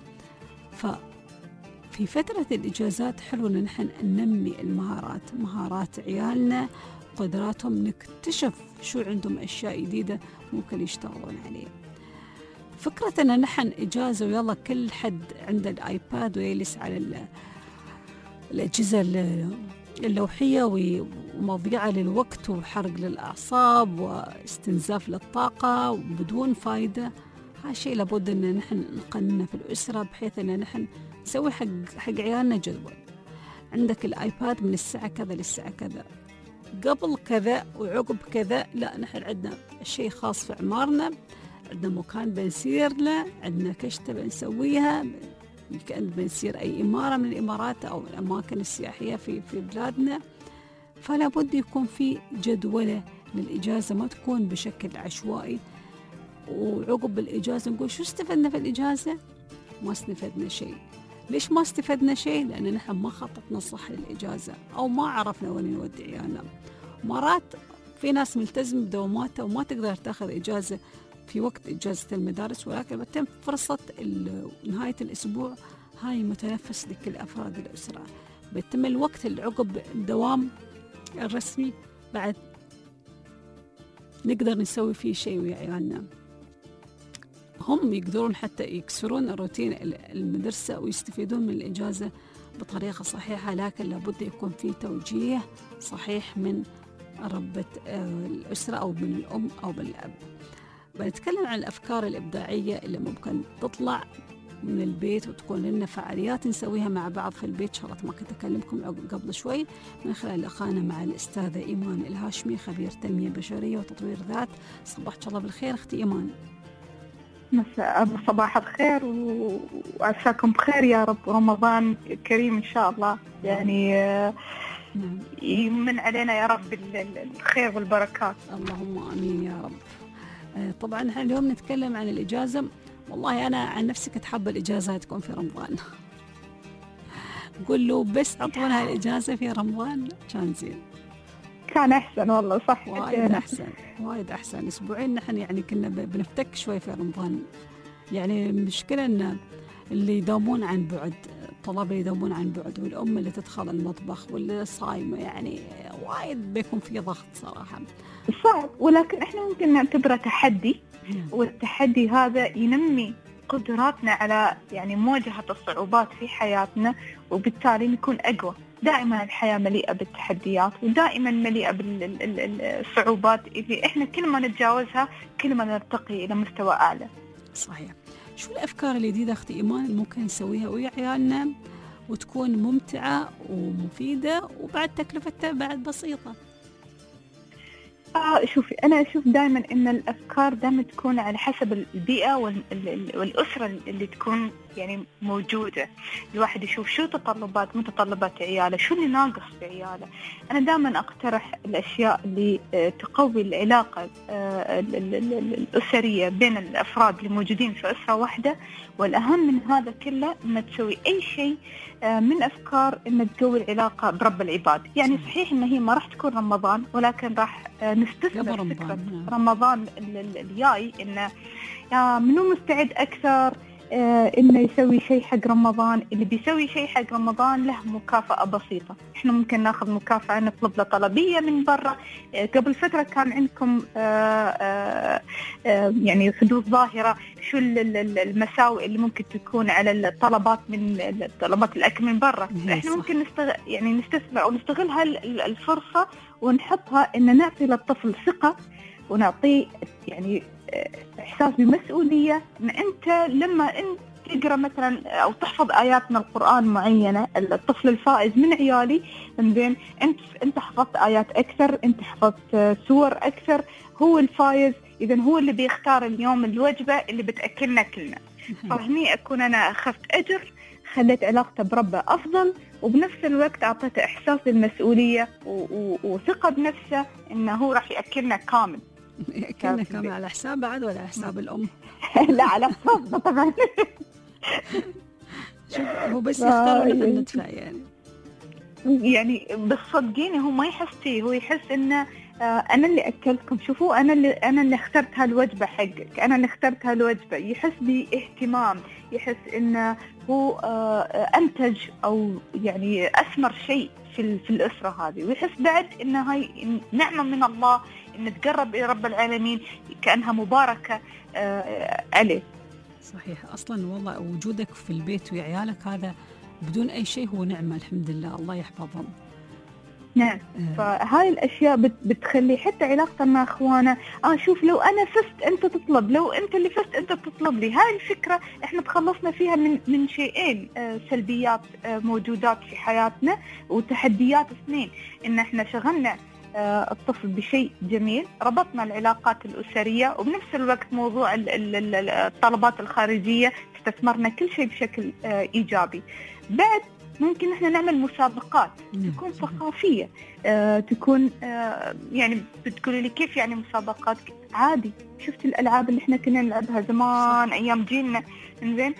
ففي فترة الإجازات حلو إن نحن ننمي مهارات عيالنا، قدراتهم، نكتشف شو عندهم أشياء جديدة ممكن يشتغلون عليه. فكرة أن نحن إجازة ويلا كل حد عنده الآيباد ويجلس على الأجهزة اللوحية ومضيعة للوقت وحرق للأعصاب واستنزاف للطاقة وبدون فايدة، هذا شيء لابد أن نحن نقننه في الأسرة، بحيث أن نحن نسوي حق عيالنا جدول. عندك الآيباد من الساعة كذا للساعة كذا، قبل كذا وعقب كذا لا، نحن عندنا شيء خاص في عمارنا، عندنا مكان بنسير له، عندنا كشتة بنسويها، بنسير أي إمارة من الإمارات أو الأماكن السياحية في بلادنا. فلا بد يكون في جدولة للإجازة، ما تكون بشكل عشوائي. وعقب الإجازة نقول شو استفدنا في الإجازة؟ ما استفدنا شيء. ليش ما استفدنا شيء؟ لأن نحن ما خططنا صح للإجازة أو ما عرفنا وين نودي عيالنا. مرات في ناس ملتزم بدواماتها وما تقدر تأخذ إجازة في وقت إجازة المدارس، ولكن بتم فرصة نهاية الأسبوع هاي متنفس لكل أفراد الأسرة، بيتم الوقت اللي عقب الدوام الرسمي بعد نقدر نسوي فيه شيء ويا عيالنا. هم يقدرون حتى يكسرون الروتين المدرسة ويستفيدون من الإجازة بطريقة صحيحة، لكن لابد يكون في توجيه صحيح من ربة الأسرة أو من الأم أو من الأب. بنتكلم عن الأفكار الإبداعية اللي ممكن تطلع من البيت وتكون لنا فعاليات نسويها مع بعض في البيت، شغلة ما كنت أكلمكم قبل شوي من خلال لقانا مع الأستاذة إيمان الهاشمي، خبير تنمية بشرية وتطوير ذات. صباحك الله بالخير أختي إيمان. صباح الخير وعساكم بخير يا رب، رمضان كريم إن شاء الله، يعني يمن علينا يا رب الخير والبركات. اللهم آمين يا رب. طبعا اليوم نتكلم عن الإجازة. والله أنا عن نفسي كنت حابة الإجازة تكون في رمضان. قل له بس أعطونا الإجازة في رمضان كان زين، كان أحسن والله. صح، وايد أحسن وايد أحسن. أسبوعين نحن يعني كنا بنفتك شوي في رمضان. يعني المشكلة إن اللي يداومون عن بعد، الطلبة اللي يداومون عن بعد، والأم اللي تدخل المطبخ واللي صايمة، يعني وايد بيكون في ضغط صراحة. صعب، ولكن إحنا ممكن نعتبره تحدي، والتحدي هذا ينمي قدراتنا على يعني مواجهة الصعوبات في حياتنا، وبالتالي نكون أقوى. دائما الحياة مليئة بالتحديات، ودائما مليئة بالصعوبات اللي إحنا كل ما نتجاوزها كل ما نرتقي إلى مستوى أعلى. صحيح. شو الأفكار الجديدة أختي إيمان اللي ممكن نسويها ويا عيالنا وتكون ممتعة ومفيدة وبعد تكلفتها بعد بسيطة؟ شوفي، أنا أشوف دائما إن الأفكار دائما تكون على حسب البيئة والأسرة اللي تكون يعني موجودة. الواحد يشوف شو متطلبات عياله، شو اللي ناقص في عياله. أنا دائما أقترح الأشياء اللي تقوي العلاقة الأسرية بين الأفراد اللي موجودين في أسرة واحدة. والأهم من هذا كله إن تسوي أي شيء من أفكار إن تقوي العلاقة برب العباد. يعني صحيح إن هي ما راح تكون رمضان، ولكن راح نستثمر فكرة رمضان الجاي إنه منو مستعد أكثر إنه يسوي شيء حق رمضان. اللي بيسوي شيء حق رمضان له مكافأة بسيطة. إحنا ممكن ناخذ مكافأة، نطلب له طلبية من برا. قبل فترة كان عندكم يعني حدوث ظاهرة شو المساوئ اللي ممكن تكون على الطلبات من طلبات الأكل من برا. إحنا ممكن يعني نستثمر أو نستغل الفرصة ونحطها إن نعطي للطفل ثقة، ونعطيه يعني إحساس بمسؤولية. إن أنت لما أنت تقرأ مثلا أو تحفظ آيات من القرآن معينة، الطفل الفائز من عيالي إنزين أنت حفظت آيات أكثر، أنت حفظت سور أكثر، هو الفائز. إذن هو اللي بيختار اليوم الوجبة اللي بتأكلنا كلنا. فهني أكون أنا أخذت أجر، خليت علاقته بربه أفضل، وبنفس الوقت أعطيته إحساس بالمسؤولية وثقة بنفسه إنه هو راح يأكلنا كامل. يأكلنا كامل على حساب بعد ولا على حساب الأم؟ لا، على حسابنا طبعا. شوف، هو بس يختار ونحن ندفع يعني بالصدقين هو ما يحس فيه، هو يحس إنه أنا اللي أكلتكم. شوفوا، أنا اللي اخترت هالوجبة حقك، أنا اللي اخترت هالوجبة. يحس باهتمام، يحس إنه هو أنتج أو يعني أثمر شيء في الأسرة هذه، ويحس بعد إن هاي نعمة من الله إن تقرب إلى رب العالمين، كأنها مباركة عليه. صحيح. أصلا والله وجودك في البيت ويا عيالك هذا بدون أي شيء هو نعمة، الحمد لله، الله يحفظهم. نعم. فهاي الأشياء بتخلي حتى علاقته مع أخوانه. شوف، لو أنا فزت أنت تطلب، لو أنت اللي فزت أنت تطلب لي. هاي الفكرة إحنا تخلصنا فيها من شيئين سلبيات موجودات في حياتنا، وتحديات اثنين. إن إحنا شغلنا الطفل بشيء جميل، ربطنا العلاقات الأسرية، وبنفس الوقت موضوع الطلبات الخارجية استثمرنا كل شيء بشكل إيجابي. بعد ممكن احنا نعمل مسابقات تكون ثقافية، تكون يعني بتقولي لي كيف يعني مسابقات؟ عادي. شفت الألعاب اللي احنا كنا نلعبها زمان أيام جيلنا، إنزين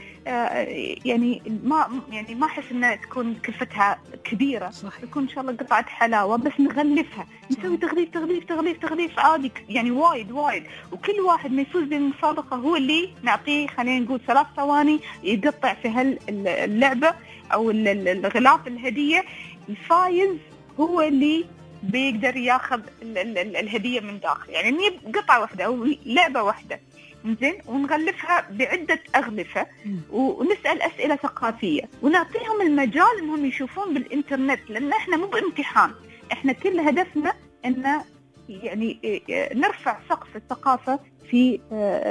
يعني ما أحس إنها تكون كلفتها كبيرة. تكون إن شاء الله قطعة حلاوة بس نغلفها، نسوي تغليف تغليف تغليف تغليف عادي، يعني وايد. وكل واحد ما يفوز بالمسابقة هو اللي نعطيه خلينا نقول 3 ثواني يقطع في هاللعبة أو الغلاف الهدية. الفايز هو اللي بيقدر ياخذ الهدية من داخل، يعني قطعة واحدة أو لعبة واحدة، زين، ونغلفها بعدة أغلفة ونسأل أسئلة ثقافية، ونعطيهم المجال إنهم يشوفون بالإنترنت، لأن إحنا مو بامتحان، إحنا كل هدفنا إن يعني نرفع سقف الثقافة في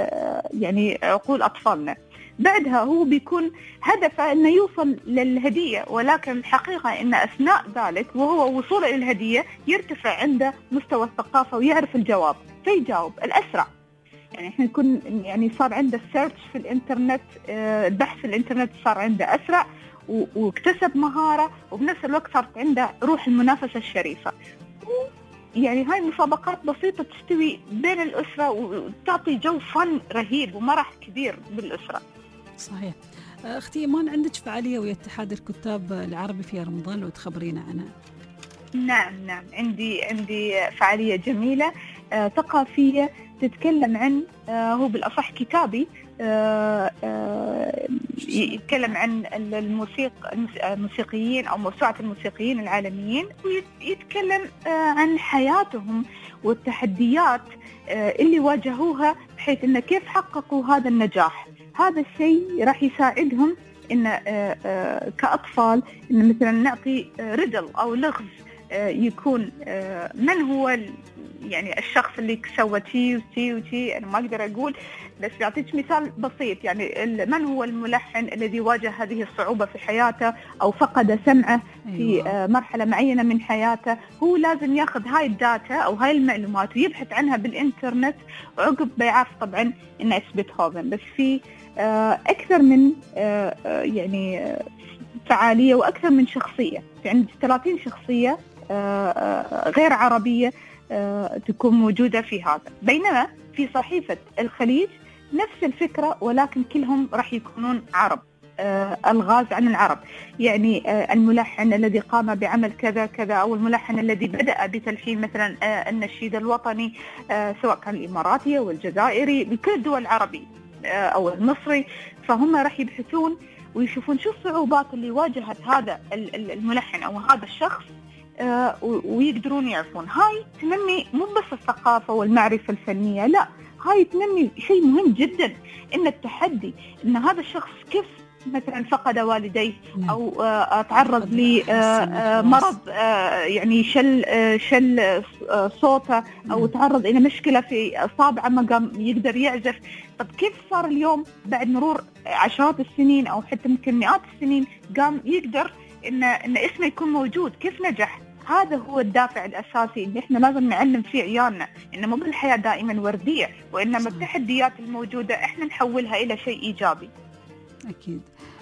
يعني عقول أطفالنا. بعدها هو بيكون هدفه إنه يوصل للهدية، ولكن الحقيقة إن أثناء ذلك وهو وصوله للهدية يرتفع عنده مستوى الثقافة ويعرف الجواب فيجاوب الأسرع. يعني احنا نكون يعني صار عنده سيرش في الانترنت، البحث في الانترنت صار عنده اسرع واكتسب مهارة، وبنفس الوقت صارت عنده روح المنافسة الشريفة. يعني هاي مسابقات بسيطة تستوي بين الأسرة وتعطي جو فن رهيب ومرح كبير بالأسرة. صحيح. أختي إيمان، عندك فعالية ويا اتحاد الكتاب العربي في رمضان، لو تخبرينا عنها. نعم عندي فعالية جميلة ثقافية تتكلم عن هو بالأصح كتابي، يتكلم عن الموسيقيين أو موسوعة الموسيقيين العالميين، ويتكلم عن حياتهم والتحديات اللي واجهوها، بحيث إنه كيف حققوا هذا النجاح. هذا الشيء راح يساعدهم إن كأطفال إن مثلا نعطي ريدل أو لغز يكون من هو يعني الشخص اللي سوى تي وتي وتي، أنا ما أقدر أقول، بس بعطيك مثال بسيط. يعني من هو الملحن الذي واجه هذه الصعوبة في حياته أو فقد سمعه في مرحلة معينة من حياته، هو لازم ياخذ هاي الداتا أو هاي المعلومات ويبحث عنها بالإنترنت، وعقب بيعرف طبعا إنه بيتهوفن. بس في أكثر من يعني فعالية وأكثر من شخصية، في عندي 30 شخصية غير عربية تكون موجودة في هذا. بينما في صحيفة الخليج نفس الفكرة، ولكن كلهم راح يكونون عرب، الغاز عن العرب. يعني الملحن الذي قام بعمل كذا كذا، أو الملحن الذي بدأ بتلحين مثلا النشيد الوطني، سواء كان الإماراتي أو الجزائري، بكل الدول العربية أو المصري. فهم راح يبحثون ويشوفون شو الصعوبات اللي واجهت هذا الملحن أو هذا الشخص، ويقدرون يعرفون. هاي تنمي مو بس الثقافة والمعرفة الفنية، لا، هاي تنمي شيء مهم جدا، إن التحدي إن هذا الشخص كيف مثلا فقد والديه أو تعرض لمرض يعني شل صوته، أو تعرض إلى مشكلة في أصابعه ما قام يقدر يعزف. طب كيف صار اليوم بعد مرور عشرات السنين أو حتى ممكن مئات السنين قام يقدر إن اسمه يكون موجود؟ كيف نجح؟ هذا هو الدافع الأساسي اللي إحنا لازم نعلم فيه عيالنا، إن مو بالحياة دائما وردية، وإنما التحديات الموجودة إحنا نحولها إلى شيء إيجابي. أكيد.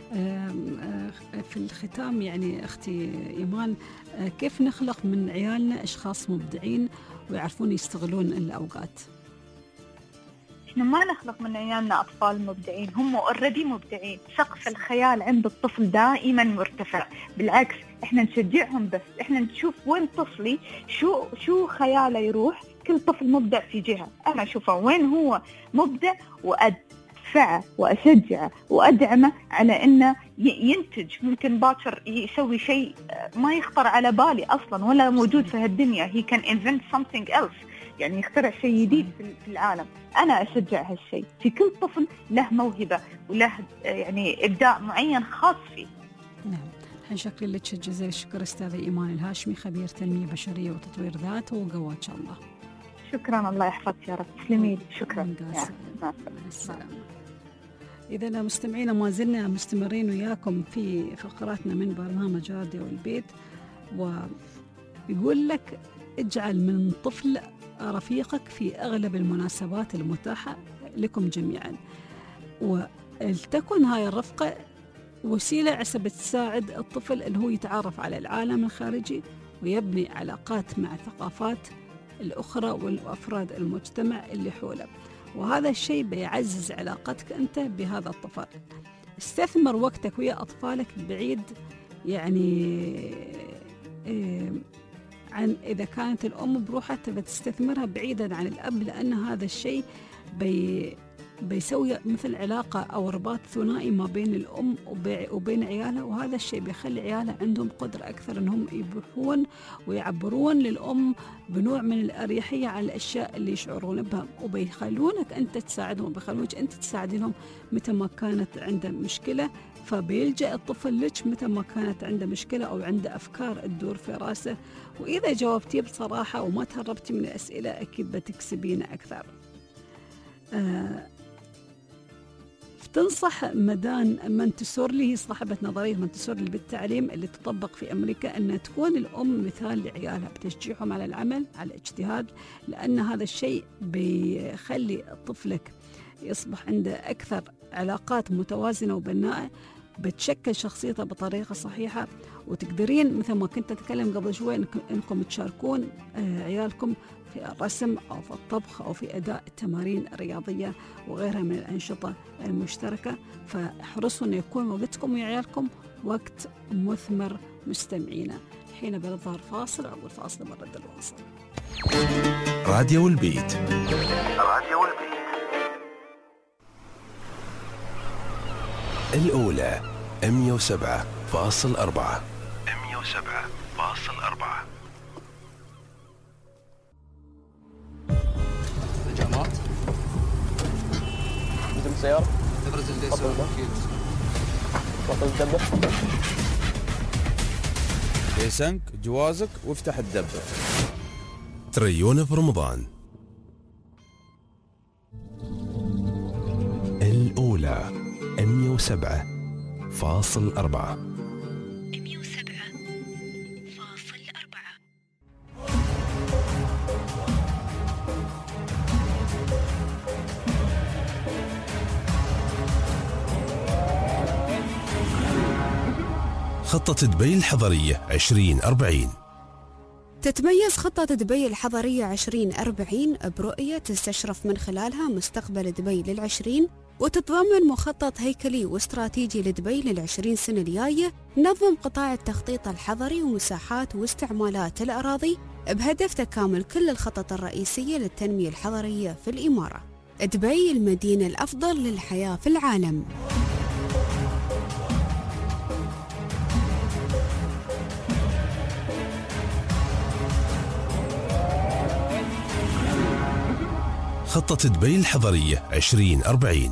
في الختام يعني أختي إيمان، كيف نخلق من عيالنا أشخاص مبدعين ويعرفون يستغلون الأوقات؟ إحنا ما نخلق من عيالنا أطفال مبدعين، هم أوريدي مبدعين. سقف الخيال عند الطفل دائما مرتفع، بالعكس إحنا نشجعهم، بس إحنا نشوف وين طفلي شو خياله يروح. كل طفل مبدع في جهة، أنا أشوفه وين هو مبدع وأدفعه وأشجعه وأدعمه على إنه ينتج. ممكن باكر يسوي شيء ما يخطر على بالي أصلا ولا موجود في هالدنيا. he can invent something else، يعني يخترع شيء جديد في العالم. أنا أشجع هالشيء. في كل طفل له موهبة وله يعني إبداع معين خاص فيه. نعم، شكرا لك جزيل الشكر أستاذة إيمان الهاشمي، خبير تنمية بشرية وتطوير ذات وقوة إن شاء الله. شكرا، الله يحفظك يا رب. تسلمي، شكرا. مع السلامة. إذا مستمعينا ما زلنا مستمرين وياكم في فقراتنا من برنامج راديو البيت، ويقول لك اجعل من طفل رفيقك في أغلب المناسبات المتاحة لكم جميعا، ولتكن هاي الرفقة وسيلة عسب تساعد الطفل اللي هو يتعرف على العالم الخارجي ويبني علاقات مع الثقافات الأخرى والأفراد المجتمع اللي حوله، وهذا الشيء بيعزز علاقتك أنت بهذا الطفل. استثمر وقتك ويا أطفالك بعيد، يعني عن إذا كانت الأم بروحها تبى تستثمرها بعيدا عن الأب، لأن هذا الشيء بيسوي مثل علاقة أو رباط ثنائي ما بين الأم وبين عيالها، وهذا الشيء بيخلي عيالها عندهم قدرة أكثر أنهم يبحثون ويعبرون للأم بنوع من الأريحية على الأشياء اللي يشعرون بها، وبيخلونك أنت تساعدهم، بيخلونك أنت تساعدهم متى ما كانت عنده مشكلة، فبيلجأ الطفل لك متى ما كانت عنده مشكلة أو عنده أفكار تدور في راسه. وإذا جاوبتي بصراحة وما تهربتي من الأسئلة أكيد بتكسبين أكثر. تنصح مدان مونتسوري، هي صاحبة نظرية مونتسوري بالتعليم اللي تطبق في أمريكا، أن تكون الأم مثال لعيالها بتشجيعهم على العمل، على الاجتهاد، لأن هذا الشيء بيخلي طفلك يصبح عنده أكثر علاقات متوازنة وبناءة، بتشكل شخصيته بطريقة صحيحة. وتقدرين مثل ما كنت أتكلم قبل شوي إنكم تشاركون عيالكم في الرسم أو في الطبخ أو في أداء التمارين الرياضية وغيرها من الأنشطة المشتركة. فاحرصوا أن يكون وقتكم ويا عيالكم وقت مثمر مستمعينا. حين بنظهر فاصل، أول فاصل مرة الواصل. راديو البيت. راديو البيت الأولى 107.4. 107.4. الجامعات نزل السيارة تبرز الديسة بطل الدبة ليسنك جوازك وافتح الدبة. تريون في رمضان. الأولى 107.4. خطة دبي الحضرية 2040. تتميز خطة دبي الحضرية 2040 برؤية تستشرف من خلالها مستقبل دبي لل20، وتتضمن مخطط هيكلي واستراتيجي لدبي لل20 سنة الجاية، نظم قطاع التخطيط الحضري ومساحات واستعمالات الأراضي بهدف تكامل كل الخطط الرئيسية للتنمية الحضرية في الإمارة. دبي المدينة الأفضل للحياة في العالم. خطة دبي الحضرية 2040.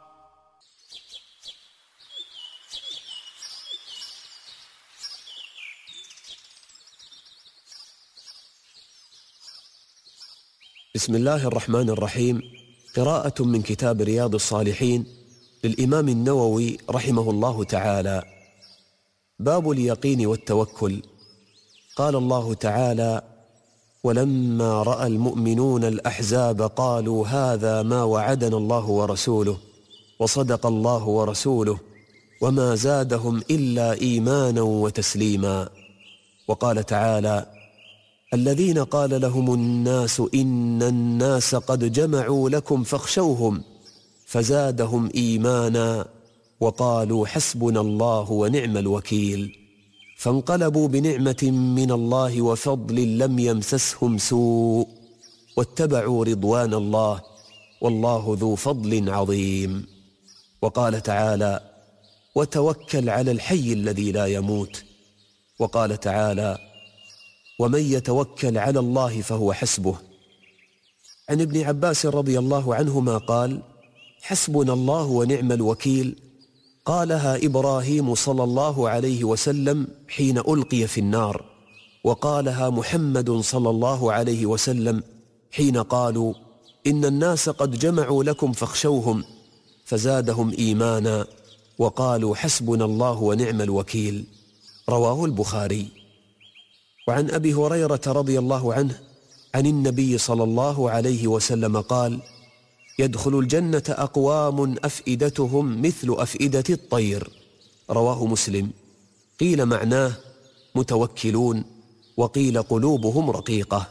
بسم الله الرحمن الرحيم. قراءة من كتاب رياض الصالحين للإمام النووي رحمه الله تعالى. باب اليقين والتوكل. قال الله تعالى: ولما رأى المؤمنون الأحزاب قالوا هذا ما وعدنا الله ورسوله وصدق الله ورسوله وما زادهم إلا إيمانا وتسليما. وقال تعالى: الذين قال لهم الناس إن الناس قد جمعوا لكم فاخشوهم فزادهم إيمانا وقالوا حسبنا الله ونعم الوكيل. فانقلبوا بنعمة من الله وفضل لم يمسسهم سوء واتبعوا رضوان الله والله ذو فضل عظيم. وقال تعالى: وتوكل على الحي الذي لا يموت. وقال تعالى: ومن يتوكل على الله فهو حسبه. عن ابن عباس رضي الله عنهما قال: حسبنا الله ونعم الوكيل قالها إبراهيم صلى الله عليه وسلم حين ألقي في النار، وقالها محمد صلى الله عليه وسلم حين قالوا إن الناس قد جمعوا لكم فاخشوهم فزادهم إيمانا وقالوا حسبنا الله ونعم الوكيل. رواه البخاري. وعن أبي هريرة رضي الله عنه عن النبي صلى الله عليه وسلم قال: يدخل الجنة أقوام أفئدتهم مثل أفئدة الطير. رواه مسلم. قيل معناه متوكلون، وقيل قلوبهم رقيقة.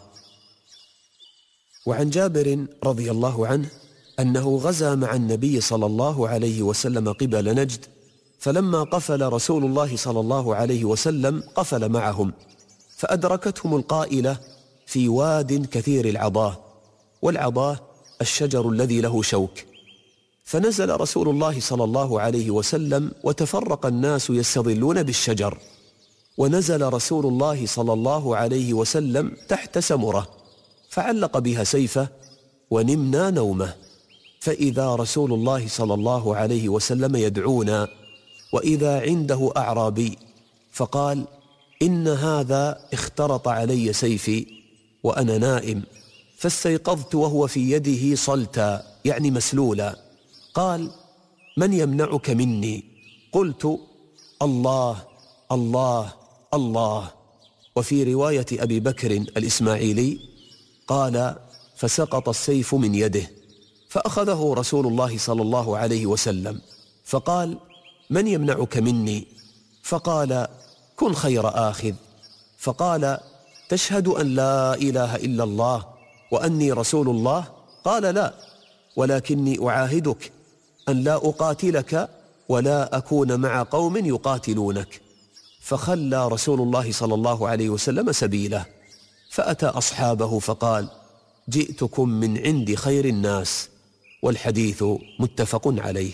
وعن جابر رضي الله عنه أنه غزا مع النبي صلى الله عليه وسلم قبل نجد، فلما قفل رسول الله صلى الله عليه وسلم قفل معهم، فأدركتهم القائلة في واد كثير العضاه، والعضاه الشجر الذي له شوك. فنزل رسول الله صلى الله عليه وسلم وتفرق الناس يستظلون بالشجر، ونزل رسول الله صلى الله عليه وسلم تحت سمرة فعلق بها سيفه ونمنا نومه، فإذا رسول الله صلى الله عليه وسلم يدعونا وإذا عنده أعرابي فقال: إن هذا اخترط علي سيفي وأنا نائم، فاستيقظت وهو في يده صلتا يعني مسلولا. قال: من يمنعك مني؟ قلت: الله الله الله. وفي رواية أبي بكر الإسماعيلي قال: فسقط السيف من يده، فأخذه رسول الله صلى الله عليه وسلم فقال: من يمنعك مني؟ فقال: كن خير آخذ. فقال: تشهد أن لا إله إلا الله وأني رسول الله؟ قال: لا، ولكني أعاهدك أن لا أقاتلك ولا أكون مع قوم يقاتلونك. فخلى رسول الله صلى الله عليه وسلم سبيله، فأتى أصحابه فقال: جئتكم من عند خير الناس. والحديث متفق عليه.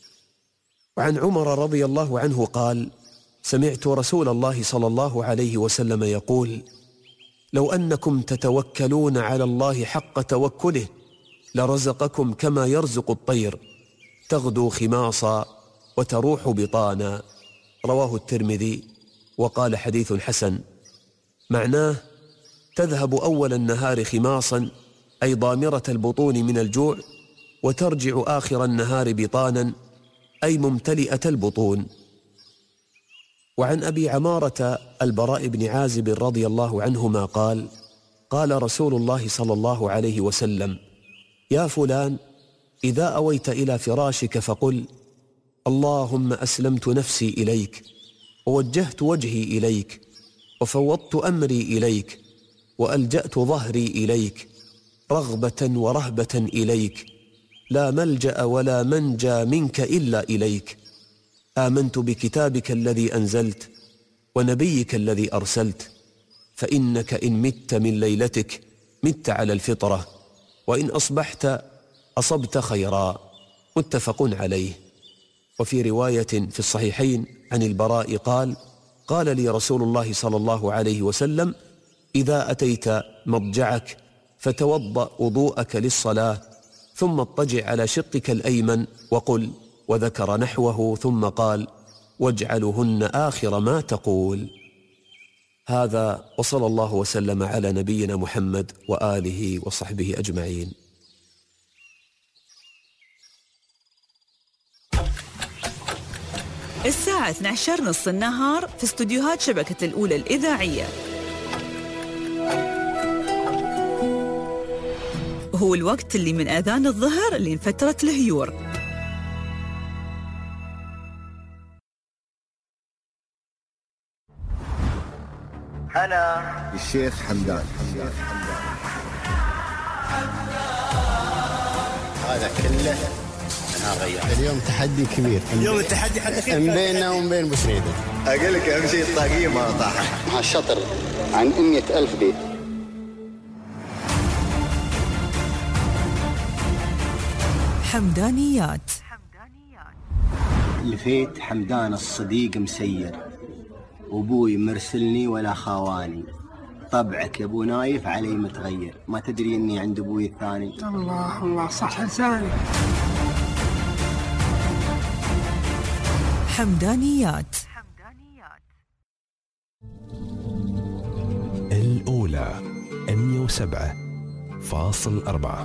وعن عمر رضي الله عنه قال: سمعت رسول الله صلى الله عليه وسلم يقول: لو أنكم تتوكلون على الله حق توكله لرزقكم كما يرزق الطير، تغدو خماصا وتروح بطانا. رواه الترمذي وقال: حديث حسن. معناه: تذهب أول النهار خماصا، أي ضامرة البطون من الجوع، وترجع آخر النهار بطانا، أي ممتلئة البطون. وعن أبي عمارة البراء بن عازب رضي الله عنهما قال: قال رسول الله صلى الله عليه وسلم: يا فلان، إذا أويت إلى فراشك فقل: اللهم أسلمت نفسي إليك، ووجهت وجهي إليك، وفوضت أمري إليك، وألجأت ظهري إليك، رغبة ورهبة إليك، لا ملجأ ولا منجى منك إلا إليك. آمنت بكتابك الذي أنزلت ونبيك الذي أرسلت، فإنك إن مت من ليلتك مت على الفطرة، وإن أصبحت أصبت خيرا. متفق عليه. وفي رواية في الصحيحين عن البراء قال: قال لي رسول الله صلى الله عليه وسلم: إذا أتيت مضجعك فتوضأ وضوءك للصلاة، ثم اضطجع على شقك الأيمن وقل، وذكر نحوه، ثم قال: واجعلهن آخر ما تقول. هذا، وصلى الله وسلم على نبينا محمد وآله وصحبه أجمعين. الساعة 12 نص النهار في استوديوهات شبكة الأولى الإذاعية. هو الوقت اللي من آذان الظهر لين فترة الهيور. أنا الشيخ حمدان. هذا كله أنا غير. اليوم تحدي كبير. اليوم التحدي حدي بيننا وبين بوسنيدة. أقول لك أهم شيء الطاقية ما طاحت. مع الشطر عن 100,000 بيت. حمدانيات. لفيت حمدان الصديق مسير، وابوي مرسلني ولا خاواني، طبعك يا ابو نايف علي متغير، ما تدري اني عند ابوي الثاني. الله الله، صح لساني. حمدانيات. الأولى 107.4.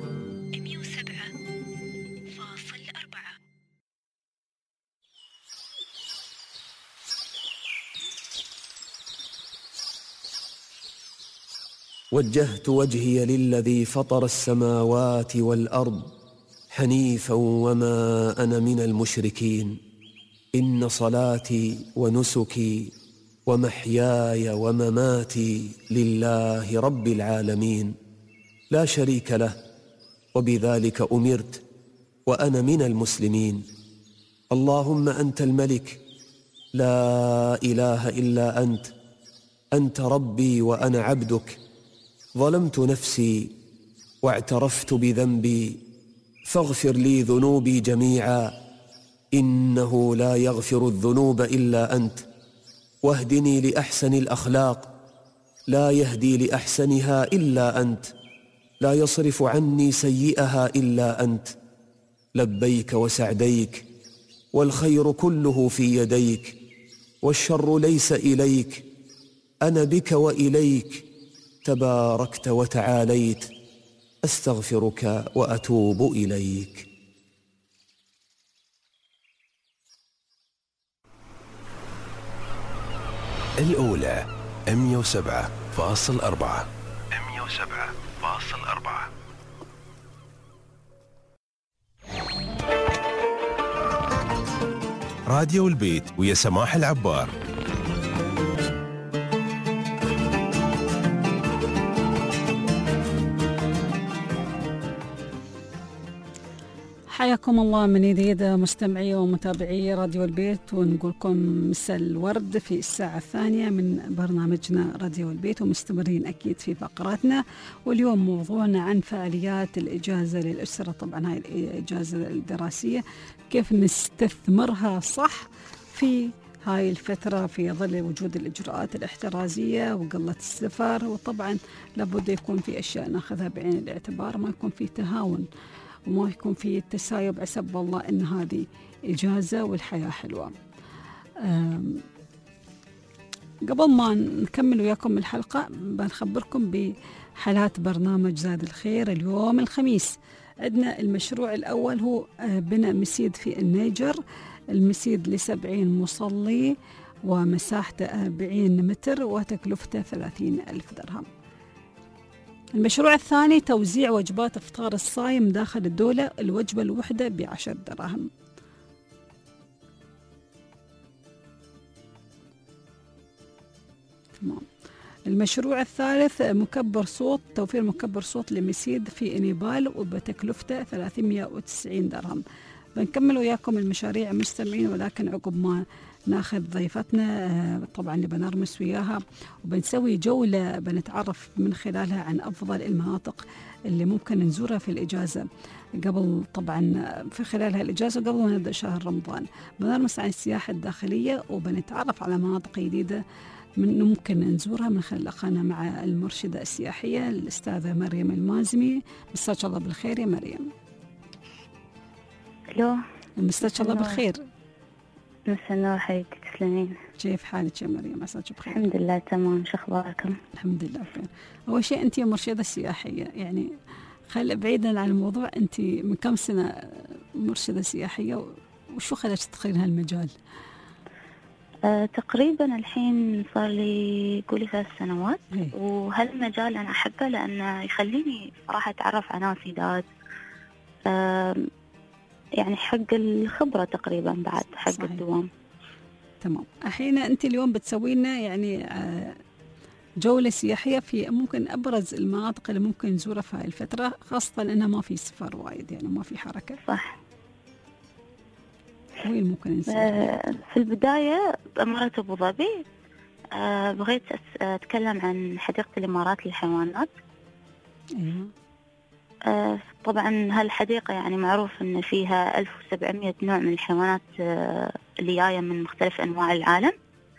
وجهت وجهي للذي فطر السماوات والأرض حنيفا وما أنا من المشركين. إن صلاتي ونسكي ومحياي ومماتي لله رب العالمين لا شريك له، وبذلك أمرت وأنا من المسلمين. اللهم أنت الملك، لا إله إلا أنت، أنت ربي وأنا عبدك، ظلمت نفسي واعترفت بذنبي، فاغفر لي ذنوبي جميعا، إنه لا يغفر الذنوب إلا أنت، واهدني لأحسن الأخلاق، لا يهدي لأحسنها إلا أنت، لا يصرف عني سيئها إلا أنت. لبيك وسعديك، والخير كله في يديك، والشر ليس إليك، أنا بك وإليك، تباركت وتعاليت، أستغفرك وأتوب إليك. الأولى 107.4. راديو البيت ويا سماح العبار. حياكم الله من جديد مستمعي ومتابعي راديو البيت، ونقول لكم مساء الورد في الساعة الثانية من برنامجنا راديو البيت، ومستمرين أكيد في فقراتنا. واليوم موضوعنا عن فعاليات الإجازة للأسرة. طبعا هاي الإجازة الدراسية كيف نستثمرها صح في هاي الفترة في ظل وجود الإجراءات الاحترازية وقلة السفر، وطبعا لابد يكون في أشياء ناخذها بعين الاعتبار، ما يكون في تهاون وما يكون في التسايب عسب الله إن هذه إجازة والحياة حلوة. قبل ما نكمل وياكم الحلقة بنخبركم بحالات برنامج زاد الخير. اليوم الخميس عندنا المشروع الأول هو بناء مسجد في النيجر، المسجد ل70 مصلي ومساحته 40 متر وتكلفته 30,000 درهم. المشروع الثاني توزيع وجبات إفطار الصايم داخل الدولة، الوجبة الوحدة ب10 دراهم. تمام. المشروع الثالث مكبر صوت، توفير مكبر صوت لمسيد في نيبال وبتكلفته 390 درهم. بنكمل وياكم المشاريع مستمعين، ولكن عقب ما ناخذ ضيفتنا طبعا اللي بنرمس وياها وبنسوي جولة بنتعرف من خلالها عن أفضل المناطق اللي ممكن نزورها في الإجازة قبل، طبعا في خلال هالإجازة قبل ما نبدأ شهر رمضان. بنرمس عن السياحة الداخلية وبنتعرف على مناطق جديدة ممكن نزورها من خلال لقانا مع المرشدة السياحية الأستاذة مريم المازمي. مساك الله بالخير يا مريم. الو، مساك الله بالخير. مساء النور حبيبتي، تسلمين. كيف حالك يا مريم؟ مساك بخير. الحمد لله تمام، شو اخباركم؟ الحمد لله بخير. اول شيء انت مرشده سياحيه، يعني خل بعيدا عن الموضوع، انت من كم سنه مرشده سياحيه وشو خلاك تدخلين هالمجال؟ تقريبا الحين صار لي قولي 3 سنوات. وهالمجال انا احبه لانه يخليني صراحه اتعرف على ناس جداد، يعني حق الخبرة تقريبا بعد حق صحيح. الدوام. تمام. الحين أنت اليوم بتسوي لنا يعني جولة سياحية في ممكن أبرز المناطق اللي ممكن نزورها في هاي الفترة، خاصة أنها ما في سفر وايد، يعني ما في حركة. صح. وين ممكن نزور؟ في البداية بإمارة أبو ظبي بغيت أتكلم عن حديقة الإمارات للحيوانات. أيوة. طبعا هالحديقة يعني معروف أن فيها 1700 نوع من الحيوانات اللي جاية من مختلف أنواع العالم،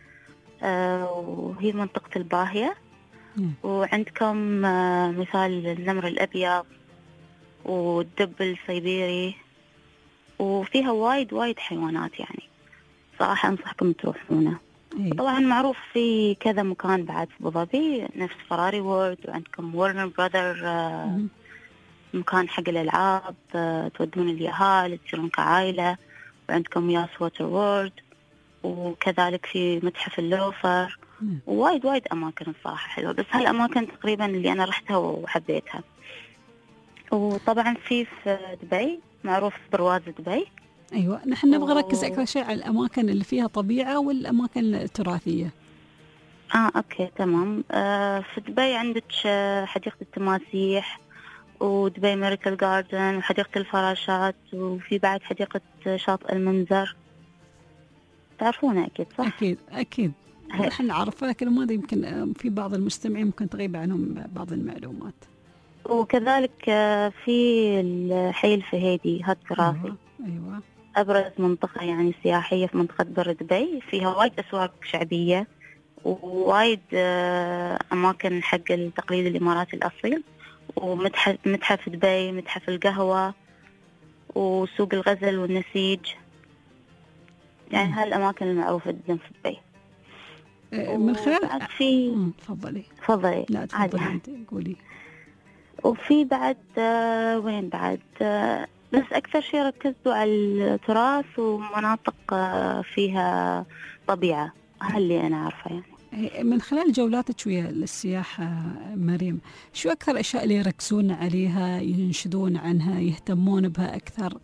وهي منطقة الباهية. وعندكم مثال النمر الأبيض والدب السيبيري، وفيها وايد حيوانات، يعني صراحة أنصحكم تروحونه. طبعا معروف في كذا مكان بعد في أبو ظبي، نفس فراري وورد، وعندكم وورنر براذر مكان حق الألعاب، تودون اليهال تصيرون كعائلة، وعندكم ياس ووتر وورد، وكذلك في متحف اللوفر، وايد أماكن الصراحة حلوة. بس هالأماكن تقريبا اللي أنا رحتها وحبيتها. وطبعا في دبي معروف برواز دبي. أيوة، نحن نبغى نركز أكثر شيء على الأماكن اللي فيها طبيعة والأماكن التراثية. أوكي تمام. في دبي عندك حديقة التماسيح، ودبي ميريكل جاردن، وحديقة الفراشات، وفي بعد حديقة شاطئ المنظر. تعرفونها أكيد صح؟ أكيد نحن نعرفها، لكن ما أدري يمكن في بعض المستمعين ممكن تغيب عنهم بعض المعلومات. وكذلك في الحي الفهيدي هذا تراثي. أيوة. أبرز منطقة يعني سياحية في منطقة بر دبي، فيها وايد أسواق شعبية ووايد أماكن حق التقليد الإماراتي الأصيل، ومتحف دبي، متحف القهوة، وسوق الغزل والنسيج. يعني هالأماكن المعروفة جدا في دبي. من خلال في تفضلي. لا تفضلي أنت قولي. وفي بعد وين بعد بس أكثر شيء ركزوا على التراث ومناطق فيها طبيعة، اللي أنا عارفة يعني. من خلال جولاتك ويا السياحة مريم، شو أكثر الأشياء اللي يركزون عليها، ينشدون عنها، يهتمون بها أكثر؟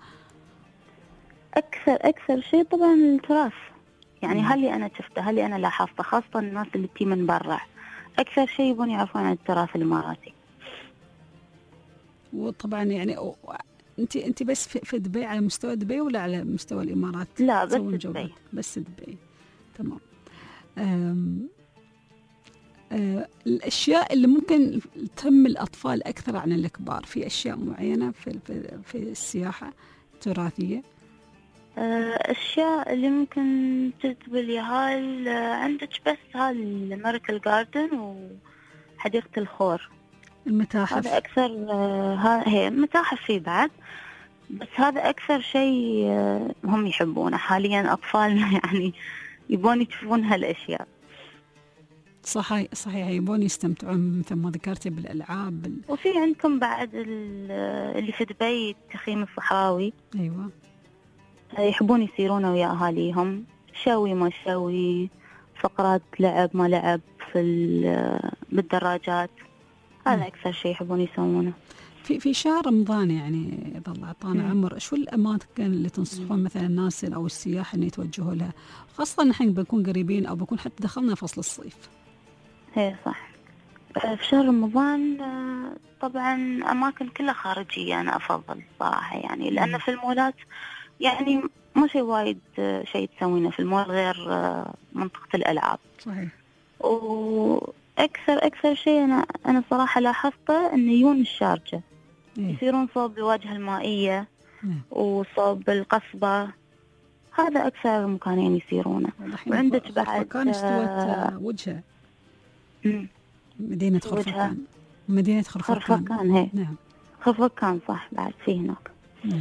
أكثر شيء طبعا التراث، يعني هاللي أنا شفته، هاللي أنا لاحظته، خاصة الناس اللي تي من برا أكثر شيء يبون يعرفون عن التراث الإماراتي. وطبعا يعني أنت بس في دبي، على مستوى دبي ولا على مستوى الإمارات؟ لا بس دبي. بس دبي، تمام. الأشياء اللي ممكن تهم الأطفال أكثر عن الكبار، في أشياء معينة في السياحة التراثية؟ أشياء اللي ممكن تجذب اليهال عندك بس الميركل جاردن وحديقة الخور. المتاحف هذا أكثر، هي متاحف فيه بعد، بس هذا أكثر شيء هم يحبونه حاليا أطفالنا، يعني يبون يشوفون هالأشياء. صحيح يبون يستمتعون مثل ما ذكرتي بالألعاب. وفي عندكم بعد اللي في دبي التخييم الصحراوي. أيوة، يحبون يسيرون ويا أهاليهم، شوي ما شوي، فقرات لعب ما لعب بالدراجات. هذا أكثر شيء يحبون يسوونه. في شهر رمضان، يعني إذا الله أعطانا عمر، شو الأماكن اللي تنصحون مثلا الناس أو السياح إن يتوجهوا لها، خاصة نحن بنكون قريبين أو بنكون حتى دخلنا فصل الصيف؟ هي صح. في شهر رمضان طبعا أماكن كلها خارجية أنا أفضل صراحة، يعني لأن في المولات يعني ما شيء وايد شيء تسوينه في المول غير منطقة الألعاب. صحيح. أكثر شيء أنا صراحة لاحظته إن يجون الشارجة يصيرون صوب الواجهة المائية وصوب القصبة، هذا أكثر مكانين يصيرونه. وعندك بعد خرفكان استوت وجهة، مدينة خرفكان. مدينة خرفكان هي. نعم، خرفكان صح، بعد فيه هناك.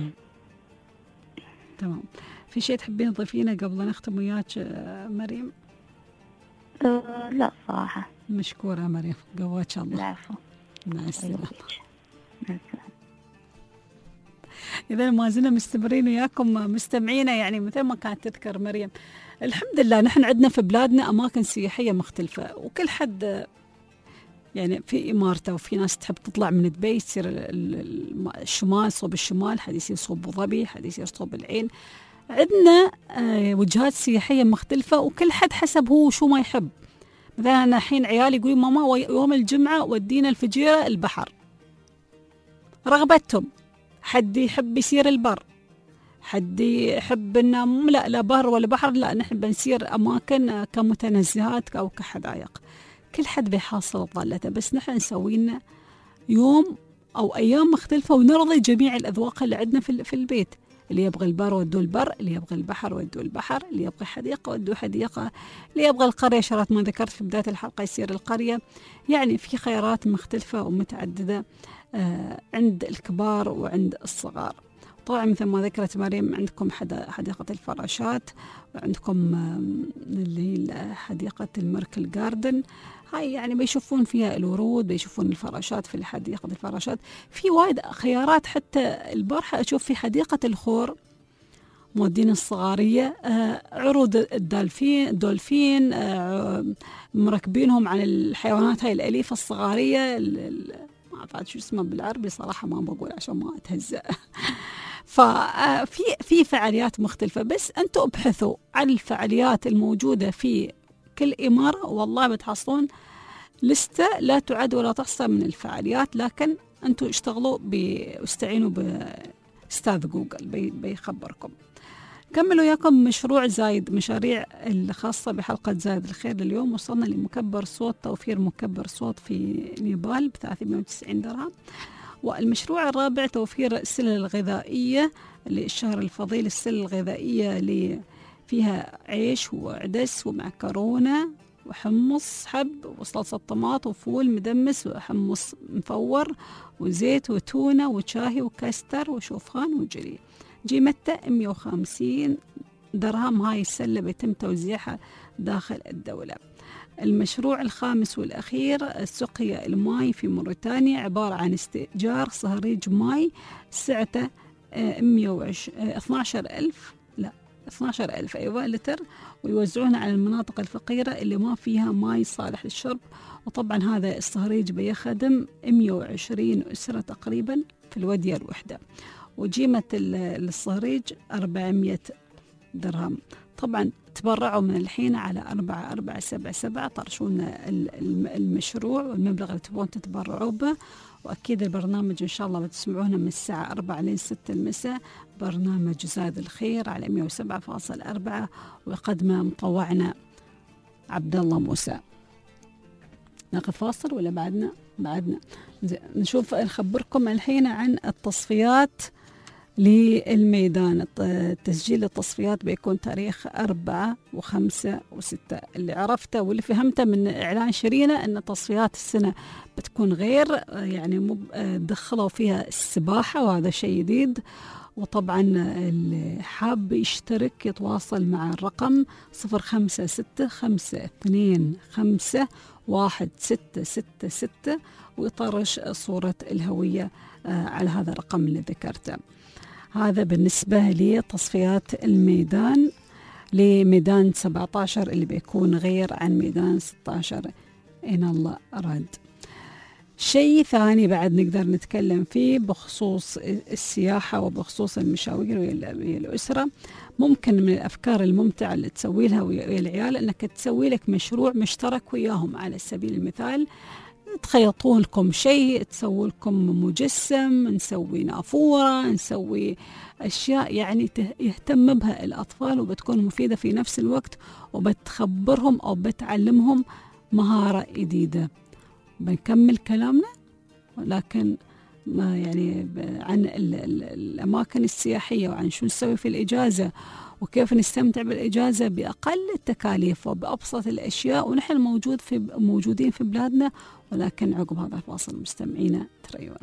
تمام. في شيء تحبين تضيفينه قبل نختم وياك مريم؟ لا صراحة. مشكورة مريم، قواك الله. العفو. مع السلامة. إذا ما زلنا مستمرين وياكم مستمعينا، يعني مثل ما كانت تذكر مريم، الحمد لله نحن عندنا في بلادنا أماكن سياحية مختلفة، وكل حد يعني في إمارته، وفي ناس تحب تطلع من دبي يصير الشمال، صوب الشمال، حد يصير صوب أبو ظبي، حد يصير صوب العين. عندنا وجهات سياحية مختلفة، وكل حد حسب هو شو ما يحب. مثلا أنا الحين عيالي يقولون ماما يوم الجمعة ودينا الفجيرة البحر، رغبتهم. حد يحب يسير البر، حد يحب إنه لا بر ولا بحر، لا نحن بنسير أماكن كمتنزهات أو كحدائق. كل حد بيحصل ضالته، بس نحن نسوي لنا يوم أو أيام مختلفة ونرضي جميع الأذواق اللي عندنا في البيت. اللي يبغى البر ودوا البر، اللي يبغى البحر ودوا البحر، اللي يبغى حديقة ودوا حديقة، اللي يبغى القرية شرط ما ذكرت في بداية الحلقة يصير القرية. يعني في خيارات مختلفة ومتعددة عند الكبار وعند الصغار. طبعا مثل ما ذكرت مريم عندكم حديقة الفراشات، وعندكم اللي هي حديقة الميركل جاردن، هاي يعني بيشوفون فيها الورود، بيشوفون الفراشات في حديقة الفراشات. في وايد خيارات، حتى البارحة أشوف في حديقة الخور مودين الصغارية عروض الدولفين مركبينهم عن الحيوانات هاي الأليفة الصغارية، ما أعرف شو اسمه بالعربي صراحة، ما بقول عشان ما أتهزأ. ففي فعاليات مختلفة، بس أنتوا ابحثوا عن الفعاليات الموجودة في كل إمارة، والله بتحصلون لستة لا تعد ولا تحصى من الفعاليات. لكن أنتوا اشتغلوا واستعينوا بأستاذ جوجل بيخبركم. كملوا وياكم مشروع زايد، مشاريع الخاصة بحلقة زايد الخير لليوم. وصلنا لمكبر صوت، توفير مكبر صوت في نيبال ب390 درهم. والمشروع الرابع توفير السلة الغذائية للشهر الفضيل، السلة الغذائية اللي فيها عيش وعدس ومعكرونة وحمص حب وصلصة طماط وفول مدمس وحمص مفور وزيت وتونة وشاهي وكاستر وشوفان وجلي. قيمته 150 درهم. هاي السلة بيتم توزيعها داخل الدولة. المشروع الخامس والأخير سقيا الماي في موريتانيا، عبارة عن استئجار صهريج ماي سعته 12,000 لا 12,000 لتر، ويوزعونها على المناطق الفقيرة اللي ما فيها ماء صالح للشرب. وطبعا هذا الصهريج بيخدم 120 أسرة تقريبا في الودية الوحدة، وقيمة الصهريج 400 درهم. طبعا تبرعوا من الحين على 4477 طرشون المشروع والمبلغ اللي تبون تتبرعوا به. وأكيد البرنامج إن شاء الله بتسمعونه من الساعة 4 لين 6 المساء، برنامج زاد الخير على 107.4، ويقدمه مطوعنا عبد الله موسى. ناخذ فاصل ولا بعدنا نشوف. نخبركم الحين عن التصفيات للميدان. تسجيل التصفيات بيكون تاريخ 4 و5 و6. اللي عرفته واللي فهمته من إعلان شيرينا أن تصفيات السنة بتكون غير، يعني دخلوا فيها السباحة وهذا شيء جديد. وطبعا اللي حاب يشترك يتواصل مع الرقم 0565251666 ويطرش صورة الهوية على هذا الرقم اللي ذكرته. هذا بالنسبة لتصفيات الميدان لميدان 17 اللي بيكون غير عن ميدان 16 إن الله أراد. شيء ثاني بعد نقدر نتكلم فيه بخصوص السياحة وبخصوص المشاوير ويا الأسرة. ممكن من الأفكار الممتعة اللي تسوي لها ويا العيال أنك تسوي لك مشروع مشترك وياهم. على سبيل المثال تخيطون لكم شيء، تسوي لكم مجسم، نسوي نافورة، نسوي أشياء يعني يهتم بها الأطفال وبتكون مفيدة في نفس الوقت، وبتخبرهم أو بتعلمهم مهارة جديدة. بنكمل كلامنا ولكن ما يعني عن الأماكن السياحية وعن شو نسوي في الإجازة وكيف نستمتع بالإجازة بأقل التكاليف وبأبسط الأشياء، ونحن موجودين في بلادنا. ولكن عقب هذا الفاصل مستمعينا تريونا.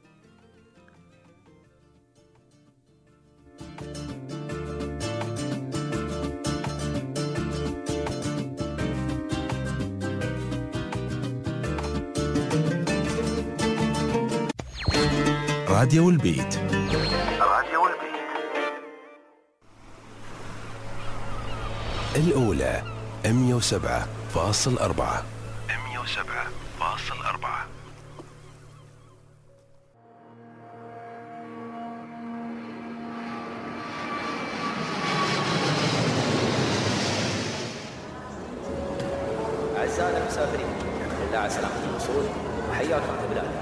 راديو البيت. راديو البيت الأولى 107.4. 107.4. أعزائنا المسافرين، لله على سلامة الوصول وحياكم في بلادنا.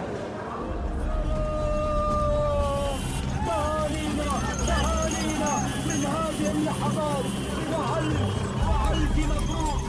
تهانينا من هذه اللحظات وألف مبروك.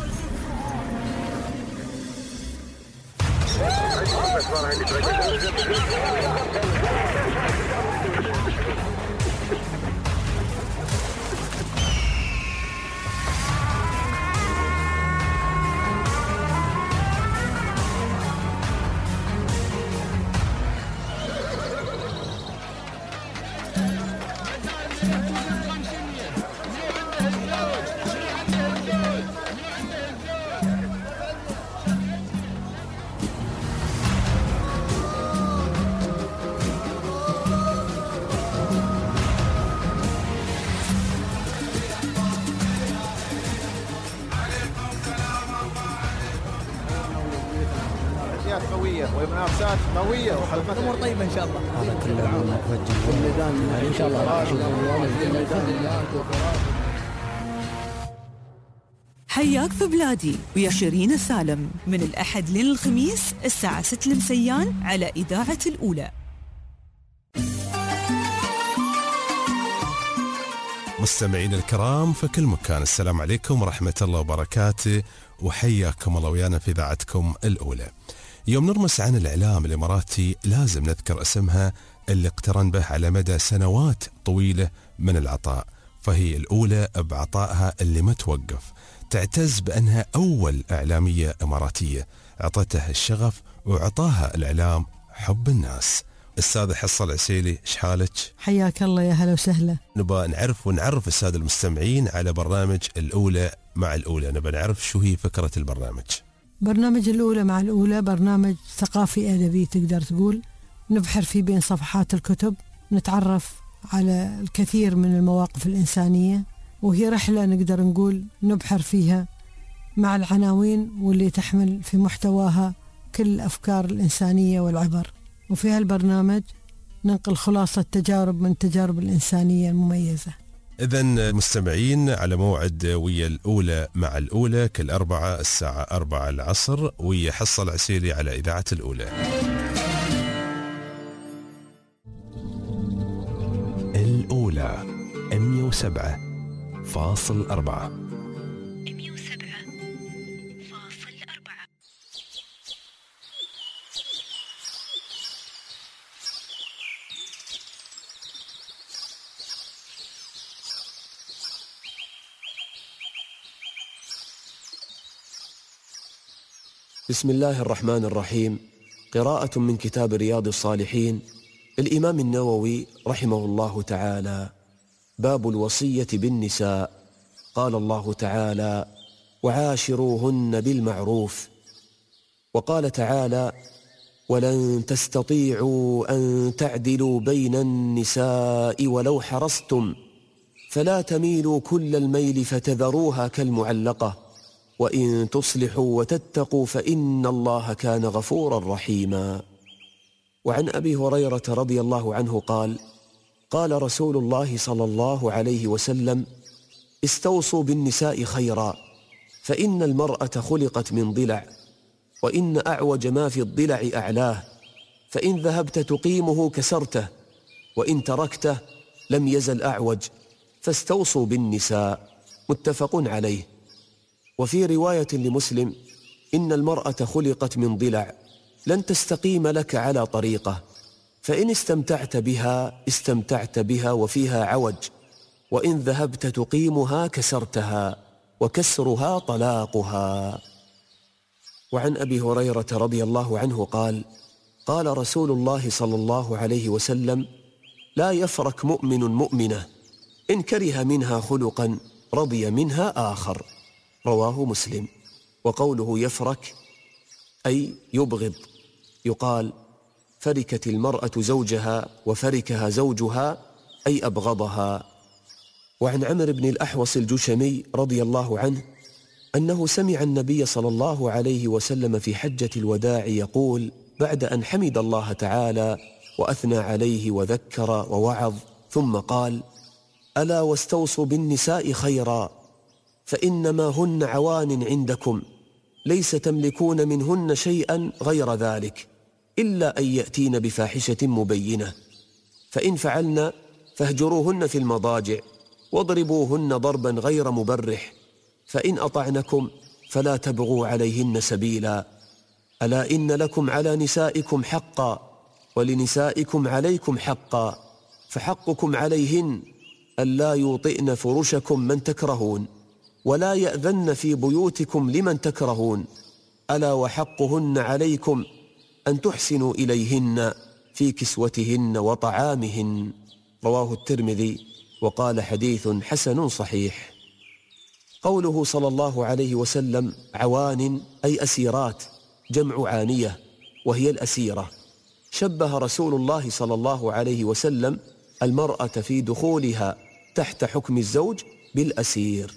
قوية ومنافسات قوية وحلقات الأمور طيبة إن شاء الله. هذا كله متوجه الميدان إن شاء الله. حياك في بلادي ويا شيرين السالم من الأحد للخميس الساعة 6 المسيان على إذاعة الأولى. مستمعين الكرام في كل مكان، السلام عليكم ورحمة الله وبركاته، وحياكم الله ويانا في إذاعتكم الأولى. يوم نرمس عن الإعلام الإماراتي لازم نذكر اسمها اللي اقترن به على مدى سنوات طويلة من العطاء، فهي الأولى بعطائها اللي ما توقف. تعتز بأنها أول إعلامية إماراتية عطتها الشغف وعطاها الإعلام حب الناس. السادة حصة العسيلي، ايش حالك؟ حياك الله، يا هلا وسهلا. نبغى نعرف السادة المستمعين على برنامج الأولى مع الأولى. نبغى نعرف شو هي فكرة البرنامج. برنامج الأولى مع الأولى برنامج ثقافي أدبي تقدر تقول، نبحر فيه بين صفحات الكتب، نتعرف على الكثير من المواقف الإنسانية، وهي رحلة نقدر نقول نبحر فيها مع العناوين واللي تحمل في محتواها كل الأفكار الإنسانية والعبر. وفي هالبرنامج ننقل خلاصة تجارب من تجارب الإنسانية المميزة. إذن مستمعين على موعد ويا الأولى مع الأولى كل أربعة الساعة 4 العصر ويا حصة العسيري على إذاعة الأولى. الأولى 107.4. بسم الله الرحمن الرحيم. قراءة من كتاب رياض الصالحين الإمام النووي رحمه الله تعالى. باب الوصية بالنساء. قال الله تعالى: وعاشروهن بالمعروف. وقال تعالى: ولن تستطيعوا أن تعدلوا بين النساء ولو حرصتم فلا تميلوا كل الميل فتذروها كالمعلقة وإن تصلحوا وتتقوا فإن الله كان غفورا رحيما. وعن أبي هريرة رضي الله عنه قال: قال رسول الله صلى الله عليه وسلم: استوصوا بالنساء خيرا فإن المرأة خلقت من ضلع وإن أعوج ما في الضلع أعلاه فإن ذهبت تقيمه كسرته وإن تركته لم يزل أعوج فاستوصوا بالنساء. متفق عليه. وفي رواية لمسلم: إن المرأة خلقت من ضلع لن تستقيم لك على طريقة فإن استمتعت بها وفيها عوج وإن ذهبت تقيمها كسرتها وكسرها طلاقها. وعن أبي هريرة رضي الله عنه قال: قال رسول الله صلى الله عليه وسلم: لا يفرك مؤمن مؤمنة إن كره منها خلقا رضي منها آخر. رواه مسلم. وقوله يفرك أي يبغض. يقال: فركت المرأة زوجها وفركها زوجها أي أبغضها. وعن عمرو بن الأحوص الجشمي رضي الله عنه أنه سمع النبي صلى الله عليه وسلم في حجة الوداع يقول بعد أن حمد الله تعالى وأثنى عليه وذكر ووعظ ثم قال: ألا واستوصوا بالنساء خيرا فإنما هن عوان عندكم ليس تملكون منهن شيئا غير ذلك إلا أن يأتين بفاحشة مبينة فإن فعلن فاهجروهن في المضاجع واضربوهن ضربا غير مبرح فإن أطعنكم فلا تبغوا عليهن سبيلا. ألا إن لكم على نسائكم حقا ولنسائكم عليكم حقا فحقكم عليهن ألا يوطئن فرشكم من تكرهون ولا يأذن في بيوتكم لمن تكرهون. ألا وحقهن عليكم أن تحسنوا إليهن في كسوتهن وطعامهن. رواه الترمذي وقال حديث حسن صحيح. قوله صلى الله عليه وسلم عوان أي أسيرات جمع عانية وهي الأسيرة. شبه رسول الله صلى الله عليه وسلم المرأة في دخولها تحت حكم الزوج بالأسير.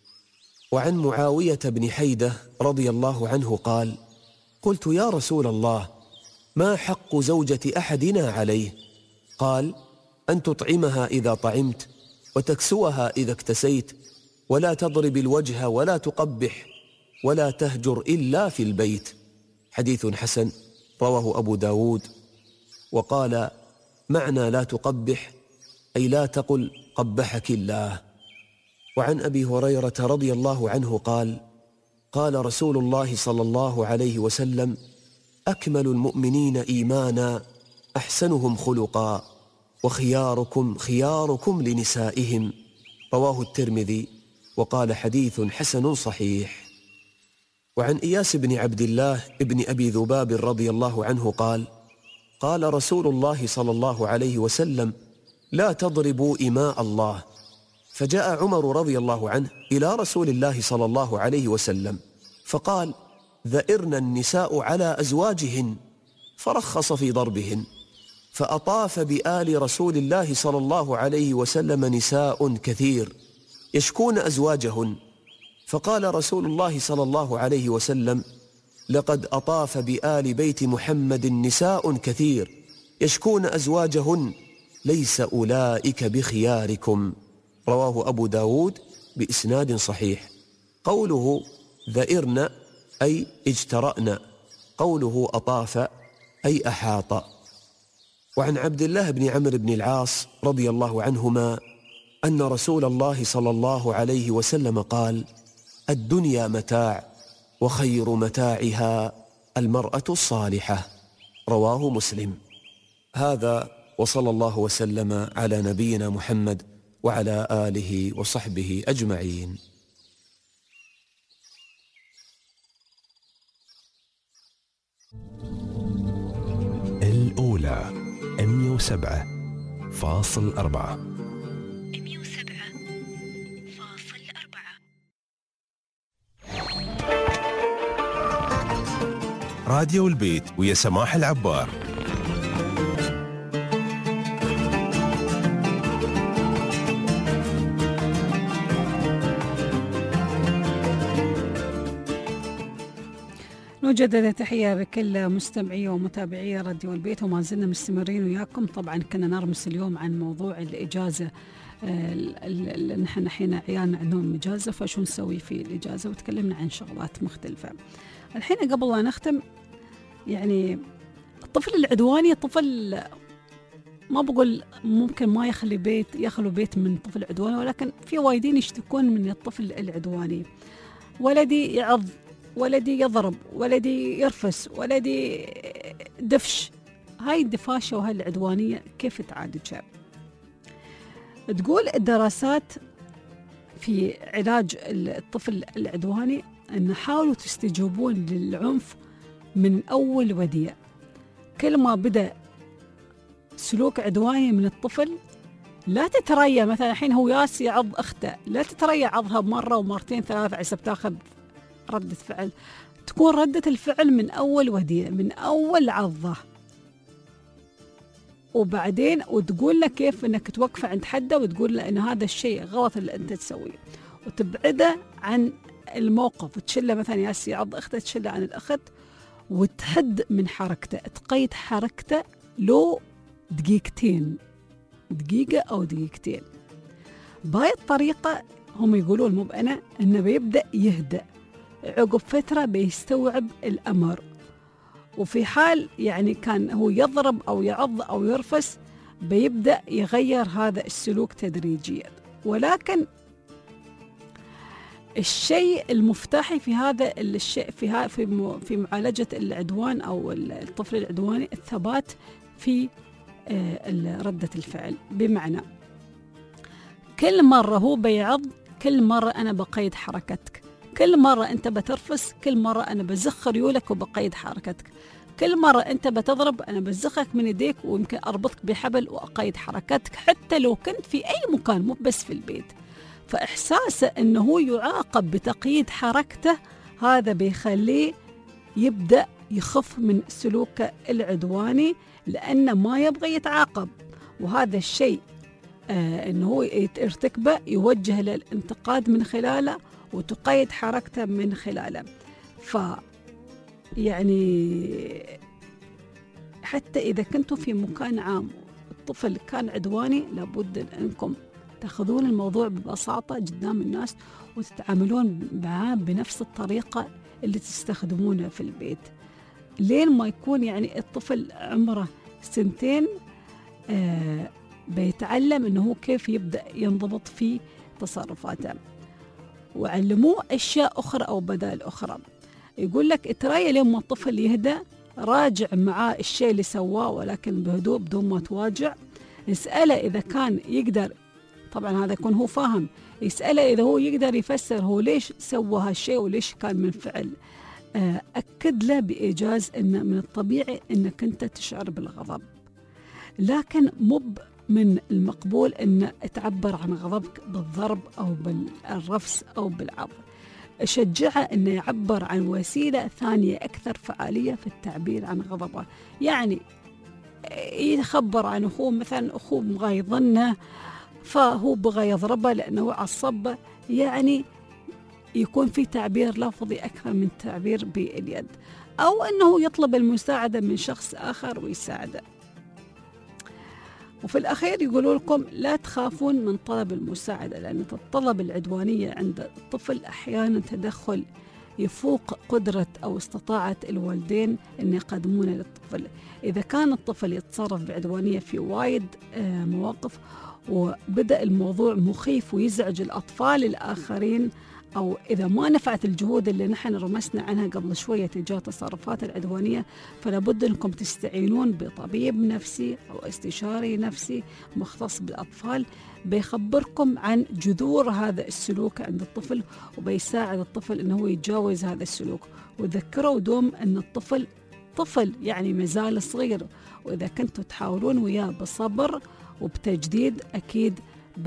وعن معاوية بن حيدة رضي الله عنه قال: قلت يا رسول الله ما حق زوجة أحدنا عليه؟ قال: أن تطعمها إذا طعمت وتكسوها إذا اكتسيت ولا تضرب الوجه ولا تقبح ولا تهجر إلا في البيت. حديث حسن رواه أبو داود. وقال معنى لا تقبح أي لا تقل قبحك الله. وعن أبي هريرة رضي الله عنه قال: قال رسول الله صلى الله عليه وسلم: أكمل المؤمنين إيمانا أحسنهم خلقا وخياركم خياركم لنسائهم. رواه الترمذي وقال حديث حسن صحيح. وعن إياس بن عبد الله ابن أبي ذباب رضي الله عنه قال: قال رسول الله صلى الله عليه وسلم: لا تضربوا إماء الله. فجاء عمر رضي الله عنه إلى رسول الله صلى الله عليه وسلم فقال: ذئرن النساء على أزواجهن، فرخص في ضربهن. فأطاف بآل رسول الله صلى الله عليه وسلم نساء كثير يشكون أزواجهن. فقال رسول الله صلى الله عليه وسلم: لقد أطاف بآل بيت محمد نساء كثير يشكون أزواجهن، ليس أولئك بخياركم. رواه أبو داود بإسناد صحيح. قوله ذئرن أي اجترأن، قوله أطاف أي أحاط. وعن عبد الله بن عمرو بن العاص رضي الله عنهما أن رسول الله صلى الله عليه وسلم قال: الدنيا متاع، وخير متاعها المرأة الصالحة. رواه مسلم. هذا، وصلى الله وسلم على نبينا محمد وعلى آله وصحبه أجمعين. الأولى 107.4. راديو البيت ويا سماح العبار. نجدد تحية بكل مستمعي ومتابعي راديو البيت، وما زلنا مستمرين وياكم. طبعا كنا نرمس اليوم عن موضوع الإجازة، نحن حين عيالنا عندهم إجازة فشو نسوي في الإجازة، وتكلمنا عن شغلات مختلفة. الحين قبل لا نختم، يعني الطفل العدواني طفل ما بقول ممكن ما يخلو بيت من طفل عدواني، ولكن في وايدين يشتكون من الطفل العدواني. ولدي يعض، ولدي يضرب، ولدي يرفس، ولدي دفش. هاي الدفاشة وهاي العدوانية كيف تعالجها؟ تقول الدراسات في علاج الطفل العدواني أن حاولوا تستجوبون للعنف من أول وديع. كل ما بدأ سلوك عدواني من الطفل لا تتريا، مثلا الحين هو ياس يعض أخته، لا تتريا عضها مرة ومرتين ثلاثة عشان تاخذ ردة فعل. تكون ردة الفعل من أول وديع، من أول عضة، وبعدين وتقول له كيف انك توقفه عند حده، وتقول له ان هذا الشيء غلط اللي انت تسويه، وتبعده عن الموقف، وتشله مثلا ياس يعض اخته تشله عن الاخت، وتحد من حركته، تقيد حركته لو دقيقتين، دقيقة او دقيقتين. بهاي الطريقة هم يقولون، مو بأنا، انه بيبدأ يهدأ، عقب فترة بيستوعب الأمر. وفي حال يعني كان هو يضرب أو يعض أو يرفس بيبدأ يغير هذا السلوك تدريجيا. ولكن الشيء المفتاحي في هذا الشيء في معالجة العدوان أو الطفل العدواني الثبات في ردة الفعل. بمعنى كل مرة هو بيعض، كل مرة أنا بقيد حركتك، كل مرة أنت بترفس، كل مرة أنا بزخ ريولك وبقيد حركتك، كل مرة أنت بتضرب أنا بزخك من يديك ويمكن أربطك بحبل وأقيد حركتك، حتى لو كنت في أي مكان مو بس في البيت. فإحساسه أنه يعاقب بتقييد حركته هذا بيخليه يبدأ يخف من سلوكه العدواني، لأنه ما يبغى يتعاقب، وهذا الشيء أنه يرتكبه يوجه للانتقاد من خلاله وتقيد حركته من خلاله. يعني حتى إذا كنتم في مكان عام الطفل كان عدواني، لابد أنكم تأخذون الموضوع ببساطة قدام الناس وتتعاملون معاه بنفس الطريقة اللي تستخدمونها في البيت، لين ما يكون يعني الطفل عمره 2 بيتعلم أنه كيف يبدأ ينضبط في تصرفاته. وعلموه أشياء أخرى أو بدائل أخرى. يقول لك ترى لما الطفل يهدأ راجع معاه الشيء اللي سواه، ولكن بهدوء بدون ما تواجع. اسأله إذا كان يقدر، طبعا هذا يكون هو فاهم، يسأله إذا هو يقدر يفسر هو ليش سوى هالشيء وليش كان من فعل. أكد له بإيجاز أن من الطبيعي أنك أنت تشعر بالغضب، لكن مو من المقبول أن تعبر عن غضبك بالضرب أو بالرفس أو بالعض. أشجعه أنه يعبر عن وسيلة ثانية أكثر فعالية في التعبير عن غضبه. يعني يخبر عن أخوه، مثلا أخوه مغايظنه فهو بغى يضربه لأنه عصبه، يعني يكون في تعبير لفظي أكثر من تعبير باليد، أو أنه يطلب المساعدة من شخص آخر ويساعده. وفي الأخير يقولوا لكم لا تخافون من طلب المساعدة، لأن تتطلب العدوانية عند الطفل أحيانا تدخل يفوق قدرة أو استطاعة الوالدين أن يقدمونه للطفل. إذا كان الطفل يتصرف بعدوانية في وايد مواقف، وبدأ الموضوع مخيف ويزعج الأطفال الآخرين، أو إذا ما نفعت الجهود اللي نحن رمسنا عنها قبل شوية تجاه تصرفات العدوانية، فلابد أنكم تستعينون بطبيب نفسي أو استشاري نفسي مختص بالأطفال، بيخبركم عن جذور هذا السلوك عند الطفل، وبيساعد الطفل أنه يتجاوز هذا السلوك. وذكروا دوم أن الطفل طفل، يعني مازال صغير، وإذا كنتوا تحاولون وياه بصبر وبتجديد أكيد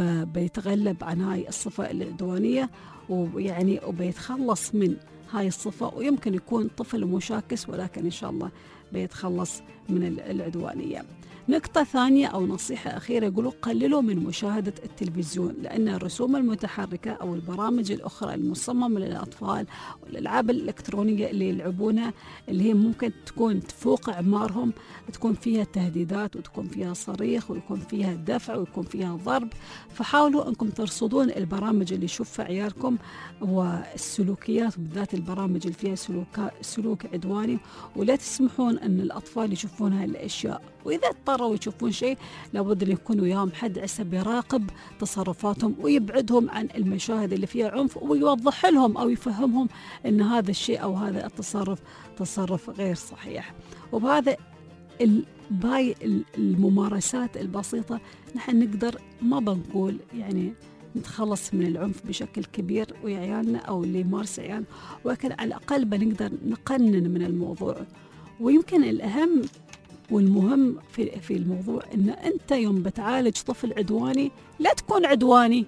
بيتغلب عن هاي الصفة العدوانية، ويعني وبيتخلص من هاي الصفة. ويمكن يكون طفل مشاكس، ولكن إن شاء الله بيتخلص من العدوانية. نقطة ثانية أو نصيحة أخيرة، يقولوا قللوا من مشاهدة التلفزيون، لأن الرسوم المتحركة أو البرامج الأخرى المصممة للأطفال والألعاب الإلكترونية اللي يلعبونها، اللي هي ممكن تكون تفوق أعمارهم، تكون فيها تهديدات وتكون فيها صريخ ويكون فيها دفع ويكون فيها ضرب. فحاولوا أنكم ترصدون البرامج اللي يشوفها عيالكم والسلوكيات، بالذات البرامج اللي فيها سلوك عدواني، ولا تسمحون أن الأطفال يشوفون هاي الأشياء. وإذا اضطروا يشوفون شيء لابد أن يكون وياهم حد عسب يراقب تصرفاتهم ويبعدهم عن المشاهد اللي فيها عنف، ويوضح لهم أو يفهمهم أن هذا الشيء أو هذا التصرف تصرف غير صحيح. وبهذا باي الممارسات البسيطة نحن نقدر، ما بنقول يعني نتخلص من العنف بشكل كبير ويا عيالنا أو اللي يمارس عيال، ولكن على الأقل بنقدر نقنن من الموضوع. ويمكن الأهم والمهم في الموضوع أن أنت يوم بتعالج طفل عدواني لا تكون عدواني.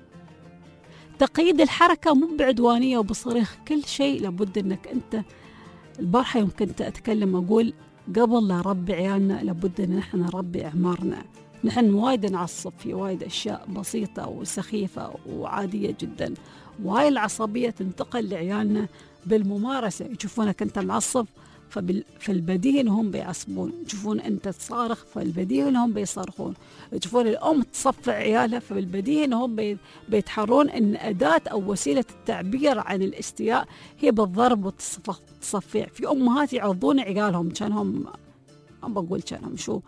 تقييد الحركة مو بعدوانية وبصريخ كل شيء، لابد أنك أنت. البارحة يمكن أتكلم أقول قبل لا نربي عيالنا لابد أن نحن نربي أعمارنا. نحن وايد نعصب في وايد أشياء بسيطة وسخيفة وعادية جدا، وهاي العصبية تنتقل لعيالنا بالممارسة. يشوفونك أنت معصب فالبديهي انهم بيعصبون، يشوفون انت تصارخ فالبديهي انهم بيصرخون، يشوفون الام تصفع عيالها فالبديهي انهم بيتحرون ان اداة او وسيلة التعبير عن الاستياء هي بالضرب والتصفيع. في امهات يعضون عيالهم كانهم، ما بقول كانهم شو،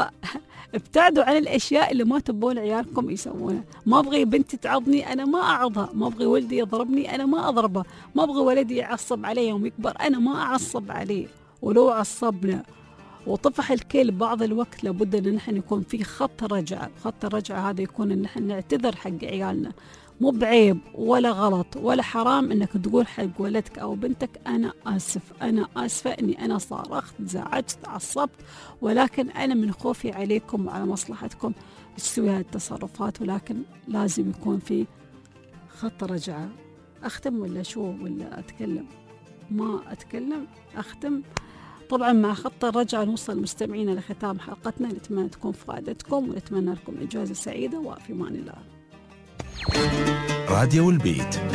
فابتعدوا عن الاشياء اللي ما تبون عيالكم يسوونها. ما ابغي بنتي تعضني، انا ما اعضها. ما ابغي ولدي يضربني، انا ما اضربه. ما ابغي ولدي يعصب علي يوم يكبر، انا ما اعصب عليه. ولو عصبنا وطفح الكيل بعض الوقت لابد ان نحن يكون في خط رجعه. خط الرجعه هذا يكون ان نحن نعتذر حق عيالنا، مو بعيب ولا غلط ولا حرام انك تقول حق ولدك او بنتك انا اسف، انا اسفه اني انا صارخت، زعجت، عصبت، ولكن انا من خوفي عليكم وعلى مصلحتكم تسوي هذه التصرفات. ولكن لازم يكون في خط رجعه. اختم ولا شو ولا اتكلم؟ ما اتكلم، اختم. طبعا مع خط الرجعه نوصل مستمعينا لختام حلقتنا. نتمنى تكون فائدتكم ونتمنى لكم اجازه سعيده وفي امان الله. راديو البيت